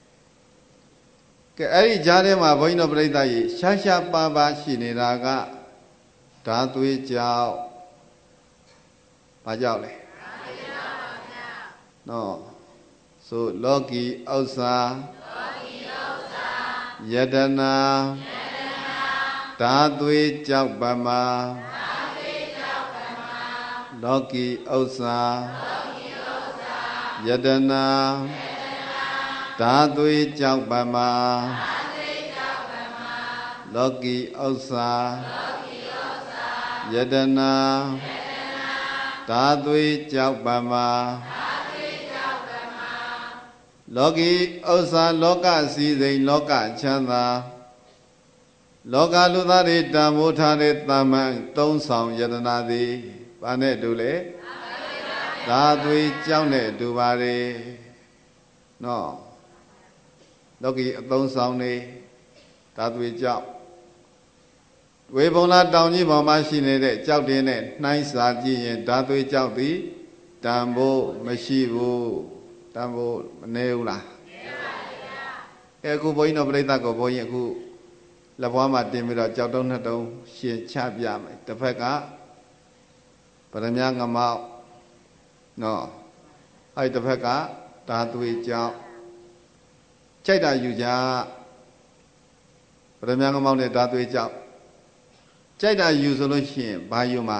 Speaker 1: ကဲအဲ့ဒီကြားထဲမှာဘုန်းကြီးတို့ပြိဿကြီးရှားရှားပါးပါးရှိနေတာကဓာသွေးကြောက်ဘာကြောက်လဲဓာသွေးကြောက်ပါဗျာနော်ဆိုလောကီဥစ္စာလောကီဥစ္စာယတနာယတနာဓာသွေးကြောက်ပါမှာဓာသွေးကြောက်ပါမှာလောကီဥစ္စာလောကီဥစ္စာယတနာယတနာဓာသွေးကြောက်ပါမှာဓာသွေးကြောက်ပါမှာလောကီဥစ္စာလောကီဥစ္စာယတနာယတနာဓာသွေးကြောက်ပါမှာဓာသွေးကြောက်ပါမှာလောကီဥစ္စာလောကစည်းစိမ်လောကချမ်းသာလောကလူသားတွေတန်ဖိုးထားတဲ့တမန်သုံးဆောင်ယတနာသည်ဘာနဲ့တူလဲဓာသွေးကြောက်နဲ့တူပါလေနော်လောကီအသုံးဆောင်နေဓာသွေးကြောက်ဝေပုံလာတောင်ကြီးပေါ်မှာရှိနေတဲ့ကြောက်တင်းနဲ့နှိုင်းစာကြည့်ရင်ဓာသွေးကြောက်သည်တန်ဖိုးမရှိဘူးတန်ဖိုးမနေဘူးလားနေပါဗျာအဲအခုဘုန်းကြီးတို့ပြိဿကိုဘုန်းကြီးအခုလက်ဘွားမှာတင်ပြီးတော့ကြောက်တုံးနှစ်တုံးရှင်ချပြမယ်တစ်ဖက်ကပရမညာငမောက်နော်အဲ့တစ်ဖက်ကဓာသွေးကြောက်ကြိုက်တာယူကြပရမညာငမောက်နဲ့ဓာသွေးကြောက်ကြိုက်တာယူဆိုလို့ရှိရင်ဘာယူမှာ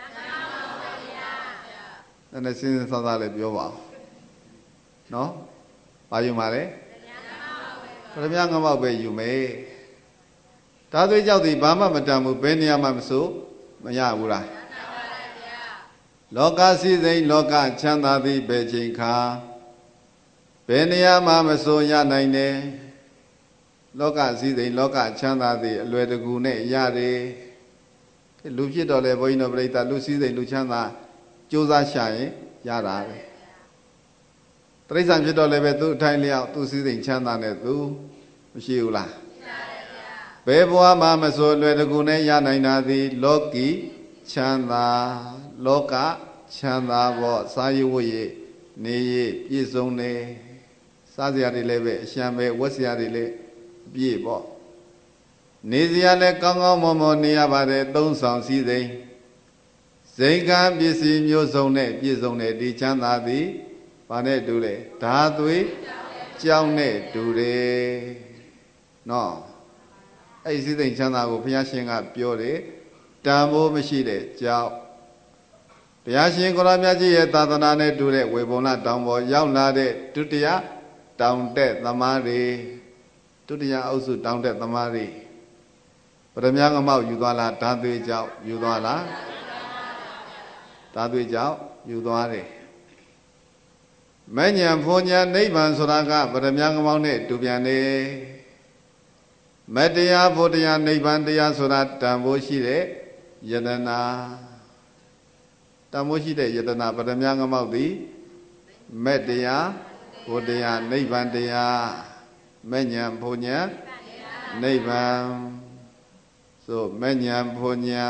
Speaker 1: နည်းနည်းစဉ်းစားစားလေးပြောပါဦးနော်ဘာယူမှာလဲပရမညာငမောက်ပဲယူမယ်ဓာသွေးကြောက်သည်ဘာမှမတန်ဘူးဘယ်နေရာမှမဆိုမရဘူးလားလောကစည်းစိမ်လောကချမ်းသာသည်ဘယ်ချိန်ခါဘယ်နေရာမှမဆိုရနိုင်တယ်လောကစည်းစိမ်လောကချမ်းသာသည်အလွယ်တကူနဲ့ရတယ်လူဖြစ်တော်လဲဘုန်းကြီးတို့ပြိဿလူစည်းစိမ်လူချမ်းသာကြိုးစားရှာရင်ရတာပဲတိရစ္ဆာန်ဖြစ်တော်လဲပဲသူ့အထိုင်လျောက်သူ့စည်းစိမ်ချမ်းသာနဲ့သူမရှိဘူးလားဘယ်ဘဝမှာမဆိုလွယ်တကူနဲ့ရနိုင်တာသည်လောကီချမ်းသာလောကချမ်းသာဘောစာရဝတ်ရနေရပြည့်စုံနေစားစရာတွေလည်းပဲအရှံပဲဝတ်စရာတွေလည်းပြည့်ပေါ့နေစရာလည်းကောင်းကောင်းမွန်မွန်နေရပါတယ်သုံးဆောင်စည်းစိမ်ဇိမ်ကံပစ္စည်းမျိုးစုံနဲ့ပြည့်စုံတဲ့ဒီချမ်းသာသည်ဘာနဲ့တူလဲဓာသွေးကြောင်းနဲ့တူတယ်နော်အဲ့ဒီစည်းစိမ်ချမ်းသာကိုဘုရားရှင်ကပြောတယ်တန်ဖိုးမရှိတဲ့ကြောက်ဘုရားရှင်ကိုရောမြတ်ကြီးရဲ့သာသနာနဲ့တူတဲ့ဝေပုံလာတောင်ပေါ်ရောက်လာတဲ့ဒုတိယတောင်တက်သမားတွေဒုတိယအုပ်စုတောင်တက်သမားတွေပရမညာငမောက်ယူသွားလားဓာသွေးကြောက်ယူသွားလားဓာသွေးကြောက်ယူသွားတယ်မဉ္ဇဉ်ဘုံညာနိဗ္ဗာန်ဆိုတာကပရမညာငမောက်နဲ့တူပြန်တယ်မတရားဘုရားနိဗ္ဗာန်တရားဆိုတာတန်ဖိုးရှိတဲ့ယတနာတန်ဖိုးရှိတဲ့ယတနာပရမညာငမောက်သည်မတရားဘုရားနိဗ္ဗာန်တရားမဲ့ညာဘုံညာနိဗ္ဗာန်ဆိုမဲ့ညာဘုံညာ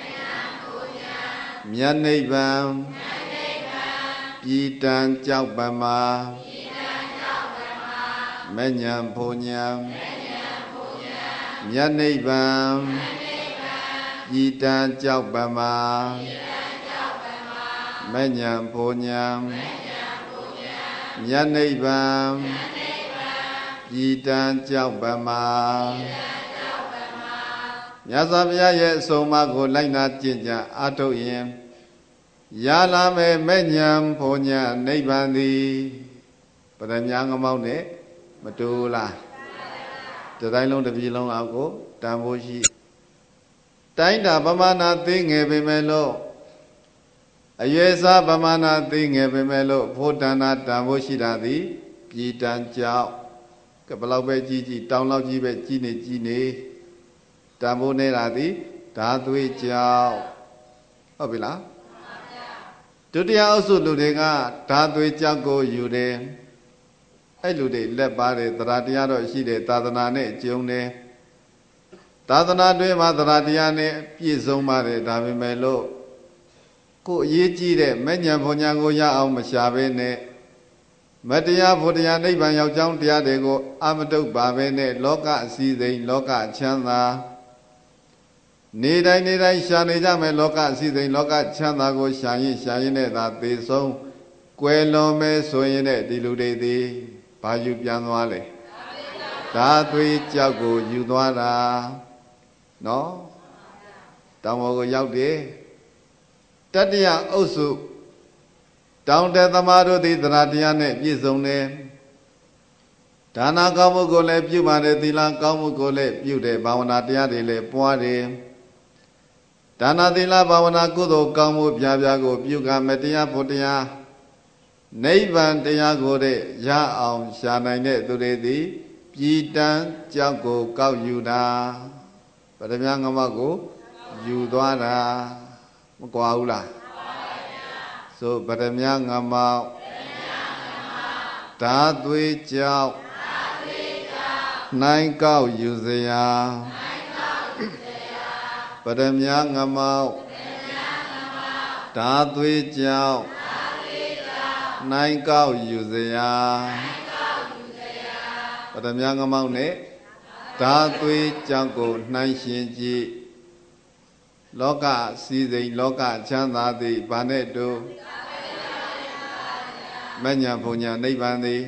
Speaker 1: မြတ်နိဗ္ဗာန်ပြည်တံကြောက်ပမာမဲ့ညာဘုံညာမြတ်နိဗ္ဗာန်ပြည်တံကြောက်ပမာမဲ့ညာဘုံညာမြတ်နိဗ္ဗာန်ပြည်တံကြောက်ပမာမြတ်စွာဘုရားရဲ့အဆုံးအမကိုလိုက်နာကျင့်ကြံအားထုတ်ရင်ရလာမဲ့မဲ့ညာဘုံညာနိဗ္ဗာန်သည်ပရမညာငမောင်းနဲ့မတူလားတတိုင်းလုံးတစ်ပြည်လုံးအောင်ကိုတန်ဖိုးရှိတိုင်းတာပမာဏသိငယ်ပေမဲ့လို့အရွယ်စားပမာဏသိငယ်ပေမဲ့လို့ဖို့တဏ္ဍတန်ဖိုးရှိတာသည်ပြည်တံကြောက်ကဘလောက်ပဲကြီးကြီးတောင်းလောက်ကြီးပဲကြီးနေကြီးနေတန်ဖိုးနေတာသည်ဓာသွေးကြောက်ဟုတ်ပြီလားဒုတိယအုပ်စုလူတွေကဓာသွေးကြောက်ကိုယူတယ်အဲ့လူတွေလက်ပါတယ်သရတရားတော့ရှိတယ်သာသနာနဲ့ကျုံတယ်သာသနာတွင်မှာသရတရားနဲ့ပြည့်စုံပါတယ်ဒါပေမဲ့လို့ကိုအရေးကြီးတဲ့မဲ့ညာဘုံညာကိုရအောင်မရှာဘဲနဲ့မတရားဘုရားနိဗ္ဗာန်ရောက်ကြောင်းတရားတွေကိုအမတုတ်ပါပဲနဲ့လောကအစည်းစိမ်လောကချမ်းသာနေတိုင်းနေတိုင်းရှာနေကြမယ်လောကအစည်းစိမ်လောကချမ်းသာကိုရှာရင်ရှာရင်နဲ့သာသေဆုံးကွယ်လွန်မယ်ဆိုရင်တဲ့ဒီလူတွေသည်ဘာယူပြန်သွားလဲဓာသွေးကြောက်ကိုယူသွားတာနော်တောင်ပေါ်ကိုရောက်တယ်တတိယအုပ်စုတောင်တဲ့သမားတို့သည်သရတရားနဲ့ပြည့်စုံတယ်ဒါနကောင်းမှုကိုလည်းပြုပါတယ်သီလကောင်းမှုကိုလည်းပြုတယ်ဘာဝနာတရားတွေလည်းပွားတယ်ဒါနသီလဘာဝနာကုသိုလ်ကောင်းမှုပြပြကိုပြုကမတရားဖို့တရားနိဗ္ဗာန်တရားကိုတဲ့ရအောင်ရှာနိုင်တဲ့သူတွေသည်ပြည်တံကြောက်ကိုကောက်ယူတာပရမငမကိုယူသွားတာမကွာဘူးလားဆိုပရမငမဓာသွေးကြောက်နိုင်ကောက်ယူစရာပရမငမဓာသွေးကြောက်နိုင်ကောက်ယူစရာပရမငမောင်းနဲ့ဓာသွေးကြောက်ကိုနှိုင်းရှင်ကြည့်လောကစည်းစိမ်လောကချမ်းသာသည်ဘာနဲ့တူမဉ္ဇဉ်ဘုံညာနိဗ္ဗာန်သည်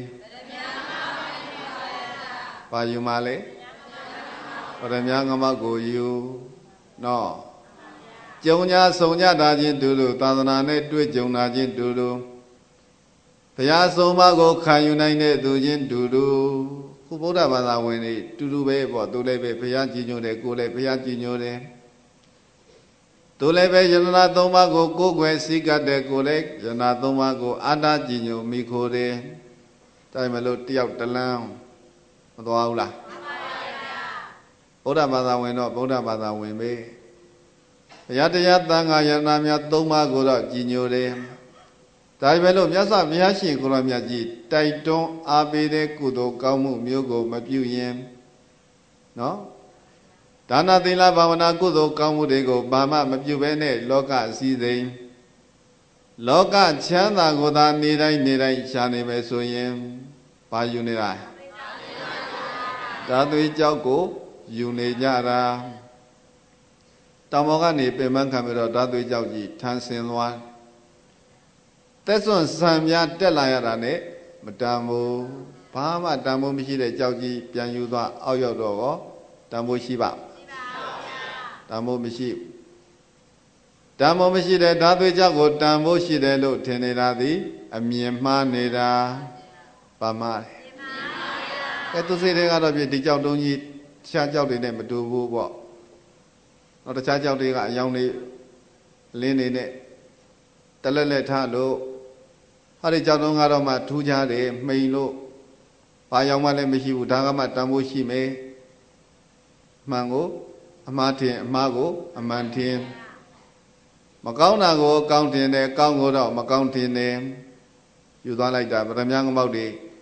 Speaker 1: ဘာယူမှလဲပရမငမောက်ကိုယူနော်ကြုံညာဆုံညတာချင်းတူတူသာသနာနဲ့တွေ့ကြုံတာချင်းတူတူဘုရားဆုံးမကိုခံယူနိုင်တဲ့သူချင်းတူတူခုဗုဒ္ဓဘာသာဝင်တွေတူတူပဲပေါ့သူလည်းပဲဘုရားကြည်ညိုတယ်ကိုယ်လည်းဘုရားကြည်ညိုတယ်သူလည်းပဲယန္နာသုံးပါးကိုကိုယ်ွယ်စည်းကပ်တဲ့ကိုယ်လည်းယန္နာသုံးပါးကိုအာတာကြည်ညိုမိခိုတယ်ဒါမှမလို့တယောက်တလန်းမသွားဘူးလားဗုဒ္ဓဘာသာဝင်တော့ဗုဒ္ဓဘာသာဝင်ပဲဘုရားတရားသံဃာယန္နာများသုံးပါးကိုတော့ကြည်ညိုတယ်ဒါပဲလို့မြတ်စွာဘုရားရှင်ကိုရောမြတ်ကြီးတိုက်တွန်းအားပေးတဲ့ကုသိုလ်ကောင်းမှုမျိုးကိုမပြုရင်နော်ဒါနသီလဘာဝနာကုသိုလ်ကောင်းမှုတွေကိုဘာမှမပြုဘဲနဲ့လောကအစည်းစိမ်လောကချမ်းသာကိုသာနေတိုင်းနေတိုင်းရှာနေပဲဆိုရင်ဘာယူနေတာဓာသွေးကြောက်ကိုယူနေကြတာတောင်ပေါ်ကနေပင်ပန်းခံပြီးတော့ဓာသွေးကြောက်ကြီးထမ်းဆင်းသွားသက်စွန့်ဆံများတက်လာရတာနဲ့မတန်ဘူးဘာမှတန်ဖို့မရှိတဲ့ကြောက်ကြီးပြန်ယူသွားအောက်ရောက်တော့ရောတန်ဖို့ရှိပါတန်ဖို့မရှိတန်ဖို့မရှိတဲ့ဓာသွေးကြောက်ကိုတန်ဖို့ရှိတယ်လို့ထင်နေတာသည်အမြင်မှားနေတာပါမတယ်ကဲသူစိတ်တွေကတော့ပြဒီကြောက်တုံးကြီးတခြားကြောက်တွေနဲ့မတူဘူးပေါ့တော့တခြားကြောက်တွေကအယောင်တွေလင်းနေနဲ့တလက်လက်ထားလို့ဟာဒီကြောက်တုံးကတော့မှထူးခြားတယ်မှိန်လို့ဘာယောင်မှလည်းမရှိဘူးဒါကမှတန်ဖို့ရှိမယ်မှန်ကိုအမှားထင်အမှားကိုအမှန်ထင်မကောင်းတာကိုကောင်းထင်တယ်ကောင်းကိုတော့မကောင်းထင်တယ်ယူသွားလိုက်တာဗရမ ्या ငမောက်တွေ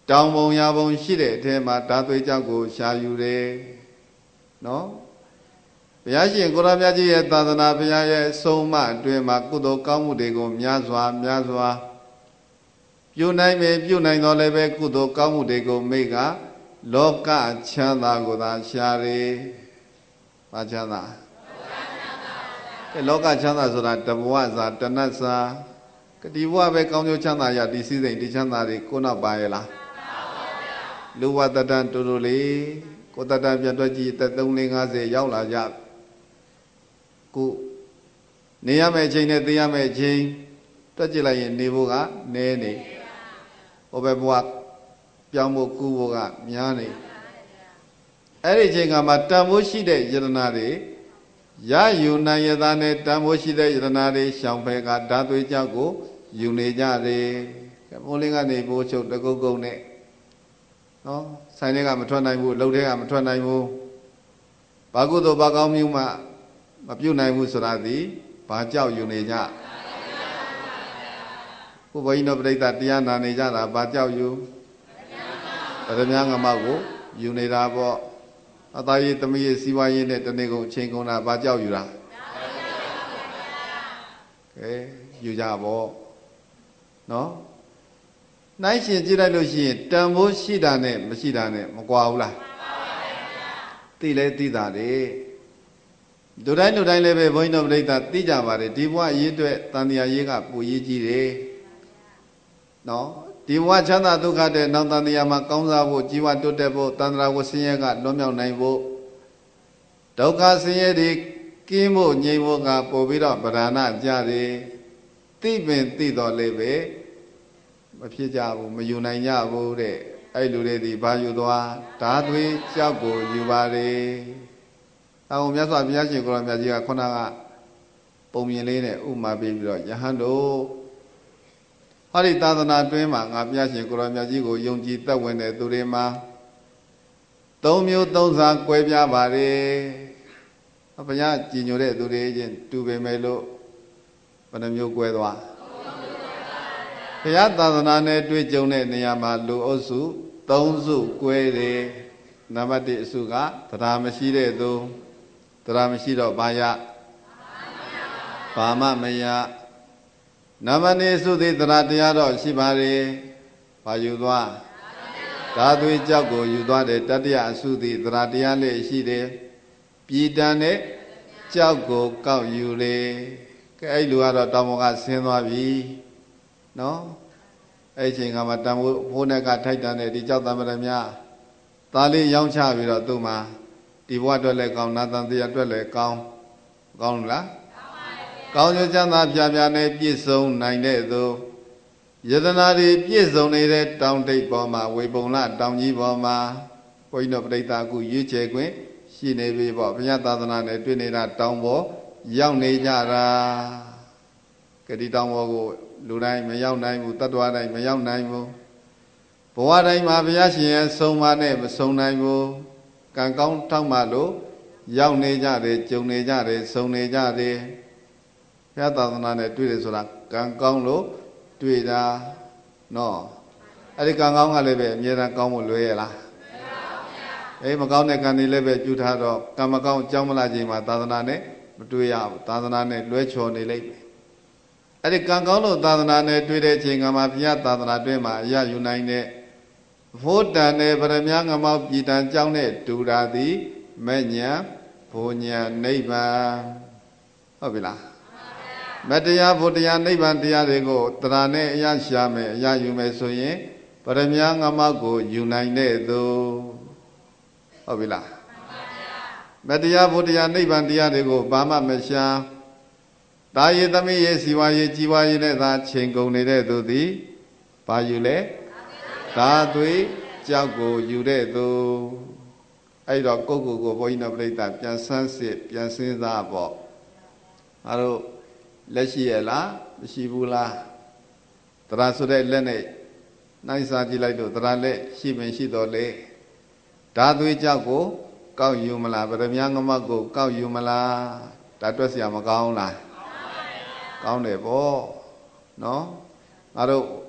Speaker 1: တောင်ပုံရာပုံရှိတဲ့အထဲမှာဓာသွေးကြောင့်ကိုရှာယူတယ်နော်ဘုရားရှင်ကိုရမြတ်ကြီးရဲ့သာသနာဘုရားရဲ့အဆုံးအမအတွင်းမှာကုသိုလ်ကောင်းမှုတွေကိုများစွာများစွာပြုနိုင်မယ်ပြုနိုင်တော်လည်းပဲကုသိုလ်ကောင်းမှုတွေကိုမိကလောကချမ်းသာကိုသာရှာတယ်။ဘာချမ်းသာ။လောကချမ်းသာဆိုတာတဘဝစာတဏ္ဍစာဒီဘဝပဲကောင်းကျိုးချမ်းသာရဒီစည်းစိမ်ဒီချမ်းသာတွေကိုနောက်ပါရဲ့လား။လူဝတ္တတန်တူတူလေးကိုတတ္တပြတ်တွက်ကြည့်သက်သုံးလေးငါးဆယ်ရောက်လာကြခုနေရမယ့်အချိန်နဲ့သိရမယ့်အချိန်တွက်ကြည့်လိုက်ရင်နေဖို့ကနည်းနေဟိုဘက်ဘဝပြောင်းဖို့ကူဖို့ကများနေအဲ့ဒီအချိန်ကမှတန်ဖိုးရှိတဲ့ယတနာတွေရယူနိုင်ရတာနဲ့တန်ဖိုးရှိတဲ့ယတနာတွေရှောင်ဖယ်ကဓာသွေးကြောင့်ကိုယူနေကြတယ်ဘိုးလေးကနေဘိုးချုပ်တကုတ်ကုတ်နဲ့နော်ဆိုင်တွေကမထွက်နိုင်ဘူးလှုပ်တွေကမထွက်နိုင်ဘူးဘာကုသိုလ်ဘာကောင်းမှုမှမပြုတ်နိုင်ဘူးဆိုတာဒီဘာကြောက်ယူနေကြခုဘုန်းကြီးတို့ပြိဿတရားနာနေကြတာဘာကြောက်ယူဗရမ ्या ငမောက်ကိုယူနေတာပေါ့အသားရည်သမီးရည်စီးပွားရေးနဲ့တနေ့ကုန်အချိန်ကုန်တာဘာကြောက်ယူတာကဲယူကြပေါ့နော်နိုင်ရှင်ကြည့်လိုက်လို့ရှိရင်တန်ဖိုးရှိတာနဲ့မရှိတာနဲ့မကွာဘူးလားသိလဲသိတာလေလူတိုင်းလူတိုင်းလည်းပဲဘုန်းကြီးတို့ပြိဿသိကြပါတယ်ဒီဘဝရေးအတွက်တန်တရားရေးကပူရေးကြီးတယ်နော်ဒီဘဝချမ်းသာဒုက္ခတဲ့နောက်တန်တရားမှာကောင်းစားဖို့ជីវတိုးတက်ဖို့တန်ត្រာဝဆင်းရဲကလွတ်မြောက်နိုင်ဖို့ဒုက္ခဆင်းရဲတွေကင်းဖို့ငြိမ်ဖို့ကပို့ပြီးတော့ဗราဏကြတယ်သိပင်သိတော်လည်းပဲမဖြစ်ကြဘူးမယူနိုင်ကြဘူးတဲ့အဲ့လူတွေဒီဘာယူသွားဓာသွေးကြောက်ကိုယူပါတယ်အောင်မြတ်စွာဘုရားရှင်ကိုရောမြတ်ကြီးကခုနကပုံမြင်လေးနဲ့ဥမာပေးပြီးတော့ယဟန်တို့ဟောဒီသာသနာတွင်းမှာငါဘုရားရှင်ကိုရောမြတ်ကြီးကိုယုံကြည်သက်ဝင်တဲ့သူတွေမှာသုံးမျိုးသုံးစားကွဲပြားပါတယ်ဘုရားကြည်ညိုတဲ့သူတွေချင်းတူပေမဲ့လို့ဘယ်နှမျိုးကွဲသွားဘုရားသာသနာနဲ့တွေ့ကြုံတဲ့နေရာမှာလူအုပ်စုသုံးစုကွဲတယ်နံပါတ်တစ်အစုကတရားမရှိတဲ့သူတရားမရှိတော့ဘာရဘာမှမရနံပါတ်နှစ်အစုသည်တရားတရားတော့ရှိပါလေဘာယူသွားဓာသွေးကြောက်ကိုယူသွားတယ်တတိယအစုသည်တရားတရားလေးရှိတယ်ပြည်တန်နဲ့ကြောက်ကိုကောက်ယူလေကဲအဲ့လူကတော့တောင်ပေါ်ကဆင်းသွားပြီနော်အဲ့ချိန်ကမှတန်ဖိုးဘိုးနဲ့ကထိုက်တန်တဲ့ဒီကြောက်တံပရမသားလေးရောင်းချပြီးတော့သူ့မှာဒီဘဝအတွက်လည်းကောင်းနာတန်တရားအတွက်လည်းကောင်းကောင်းလားကောင်းကျိုးချမ်းသာပြပြနဲ့ပြည့်စုံနိုင်တဲ့သူယတနာတွေပြည့်စုံနေတဲ့တောင်တိတ်ပေါ်မှာဝေပုံလတောင်ကြီးပေါ်မှာဘုန်းကြီးတို့ပြိဿအခုရွေးချယ်ခွင့်ရှိနေပြီပေါ့ဘုရားသာသနာနဲ့တွေ့နေတာတောင်ပေါ်ရောက်နေကြတာကတိတောင်ပေါ်ကိုလူတိုင်းမရောက်နိုင်ဘူးတ attva တိုင်းမရောက်နိုင်ဘူးဘဝတိုင်းမှာဘုရားရှင်ရဲ့ဆုံးမနဲ့မဆုံးနိုင်ဘူးကံကောင်းထောက်မှလို့ရောက်နေကြတယ်ကြုံနေကြတယ်ဆုံနေကြတယ်ဘုရားသာသနာနဲ့တွေ့တယ်ဆိုတာကံကောင်းလို့တွေ့တာနော်အဲ့ဒီကံကောင်းကလည်းပဲအမြဲတမ်းကောင်းဖို့လွယ်ရလားအေးမကောင်းတဲ့ကံတွေလည်းပဲပြုထားတော့ကံမကောင်းကြောင်းမလာခြင်းမှာသာသနာနဲ့မတွေ့ရဘူးသာသနာနဲ့လွဲချော်နေလိမ့်မယ်အဲ့ဒီကံကောင်းလို့သာသနာနဲ့တွေ့တဲ့အချိန်ကမှဘုရားသာသနာတွင်မှာအရယူနိုင်တဲ့ဖို့တန်တဲ့ဗရမ ्या ငမောက်ပြည်တန်ကြောင်းတဲ့ဒူရာသည်မဲ့ညာဘုံညာနိဗ္ဗာန်ဟုတ်ပြီလားမတရားဘုတရားနိဗ္ဗာန်တရားတွေကိုတရားနဲ့အရရှာမယ်အရယူမယ်ဆိုရင်ဗရမ ्या ငမောက်ကိုယူနိုင်တဲ့သူဟုတ်ပြီလားမတရားဘုတရားနိဗ္ဗာန်တရားတွေကိုဘာမှမရှာတာယေသမီးရေစီဝါရေជីវာရေနဲ့သာချိန်ကုန်နေတဲ့သူသည်ဘာယူလဲဓာသွေးကြောက်ကိုယူတဲ့သူအဲ့တော့ကိုယ့်ကိုယ်ကိုဘုန်းကြီးတို့ပြိဿပြန်ဆန်းစစ်ပြန်စဉ်းစားပေါ့အားတို့လက်ရှိရဲ့လားမရှိဘူးလားတရားဆိုတဲ့လက်နဲ့နိုင်စားကြည့်လိုက်တော့တရားလက်ရှိမရှိတော့လေဓာသွေးကြောက်ကိုကောက်ယူမလားဗရမ ्या ငမတ်ကိုကောက်ယူမလားဒါတွက်เสียမကောင်းလားကောင်းတယ်ပေါ့နော်ငါတို့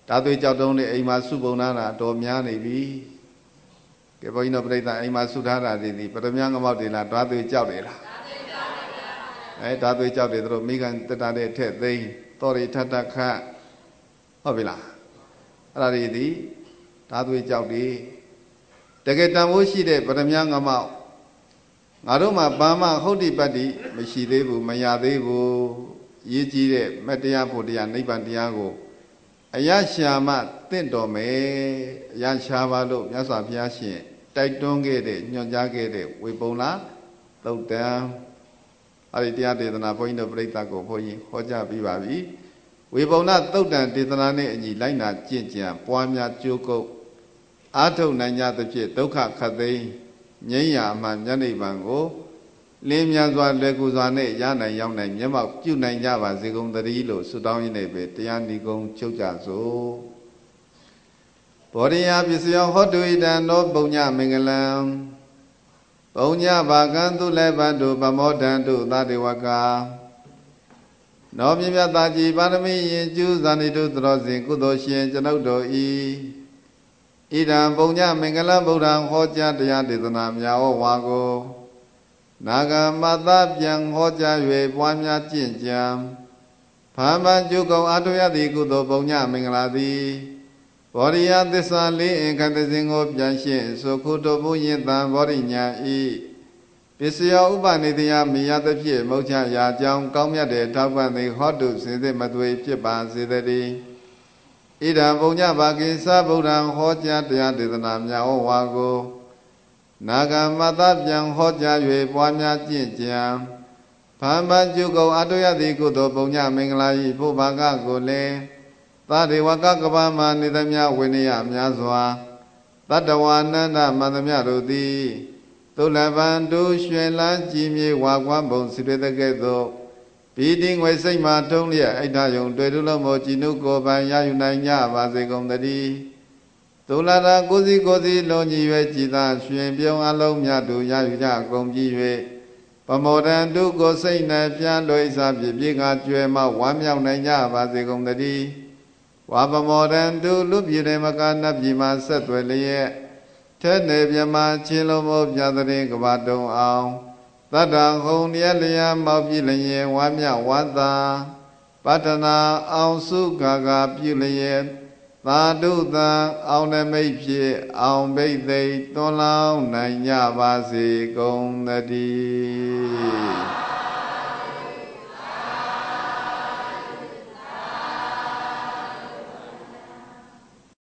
Speaker 1: ဒါသွေးကြောက်တုံးနဲ့အိမ်မှာစုပုံနာတာတော်များနေပြီကဲဘုန်းကြီးတို့ပြိဿအိမ်မှာစုထားတာဒီဒီပရမငမောက်တွေလားဓာသွေးကြောက်တယ်လားအဲဓာသွေးကြောက်တယ်တို့မိကန်တတတဲ့ထက်သိမ်းတော်ရီထထခတ်ဟုတ်ပြီလားအဲ့ဒါတွေဒီဓာသွေးကြောက်တယ်တကယ်တန်ဖိုးရှိတဲ့ပရမငမောက်ငါတို့မှာဘာမှဟုတ်တိပတ္တိမရှိသေးဘူးမရသေးဘူးရည်ကြီးတဲ့မတရားဖို့တရားနိဗ္ဗာန်တရားကိုအယရှာမတင့်တော်မယ်အယရှာပါလို့မြတ်စွာဘုရားရှင်တိုက်တွန်းခဲ့တဲ့ညွှန်ကြားခဲ့တဲ့ဝေပုံလားသုတ်တံအဲ့ဒီတရားဒေသနာဘုန်းကြီးတို့ပြိဿကိုဘုန်းကြီးဟောကြားပြီးပါပြီဝေပုံလားသုတ်တံဒေသနာနဲ့အညီလိုက်နာကျင့်ကြံပွားများကြိုးကုပ်အာထုတ်နိုင်ကြသဖြင့်ဒုက္ခခတ်သိမ်းငြိမ်းရာအမှန်မျက်နှိပ်ပံကိုလင်းမြန်စွာလွယ်ကူစွာနဲ့ရနိုင်ရောက်နိုင်မျက်မှောက်ပြုနိုင်ကြပါစေကုန်သတည်းလို့ဆုတောင်းရင်းနဲ့ပဲတရားနိဂုံးချုပ်ကြစို့ဘောရိယပစ္စယောဟောတုဣတံသောပုံညမင်္ဂလံပုံညဘာကံသူလည်းဗန္တုပမောဒံတုသတေဝကာနောမြမြတာကြည်ပါရမီယင်ကျူးဇာနိတုသရောစဉ်ကုသိုလ်ရှင်ကျွန်ုပ်တို့ဤဣဒံပုံညမင်္ဂလဗုဒ္ဓံဟောကြားတရားဒေသနာများဟောဝါကိုနာဂမသပြန်ဟောကြား၍ပွားများကျင့်ကြံဘာမကျုကုံအာထုရသည်ကုသိုလ်ပုံညမင်္ဂလာသည်ဘောရိယသစ္စာလေးအင်္ဂတစဉ်ကိုပြန်ရှင်းဆိုခုတို့ဘုရင်တံဘောရိညာဤပစ္စယောဥပနိတယမိယသဖြင့်မုတ်ချရာကြောင်းကောင်းမြတ်တဲ့ထောက်ပံ့သည်ဟောတုစင်စစ်မသွေဖြစ်ပါစေတည်းဣဒံပုံညဘာကိသဗုဒ္ဓံဟောကြားတရားဒေသနာများဟောဝါကိုနာဂမသပြန်ဟောကြား၍ပွားများကျင့်ကြံဘာမကျုကုံအာထုရသည်ကုသိုလ်ပုံညမင်္ဂလာ၏ဘုဘာကကိုလည်းသာဒေဝကကပ္ပမနေသမျှဝိနည်းများစွာတတ္တဝါနန္ဒမန္တမြတို့သည်သုလဗံတို့ရွှင်လန်းကြည်မြေဝါကွမ်းပုံစီရတဲ့ကဲ့သို့ဘီတိငွေစိတ်မှထုံးလျက်အိဋ္ဌယုံတွေ့တုလုံးမောကြည်နုကိုယ်ပိုင်ရယူနိုင်ကြပါစေကုန်သတည်းသုလရာကိုစီကိုစီလုံးကြီး၍ကြည်သာရွှင်ပြုံးအလုံးမြတ်တို့ရယူကြကုန်ပြီး၍ပမောဒံတို့ကိုစိတ်နဲ့ပြန်လွိစားပြည့်ပြည့်ကကျွဲမှဝမ်းမြောက်နိုင်ကြပါစေကုန်သတည်းဝါပမောဒံတို့လူပြည်တွေမကနတ်ပြည်မှာဆက်သွယ်လျက်ထဲနေမြမချင်းလုံးမို့ပြတဲ့ရင်ကဘာတုံအောင်တတ္တဟုံရလျာမောက်ပြည့်လျင်ဝါမြဝါသာပတ္ထနာအောင်စုခါခါပြုလျက်သာဓုတံအောင်နမိတ်ဖြစ်အောင်ဘိသိက်သွန်လောင်းနိုင်ကြပါစေကုန်သတည်း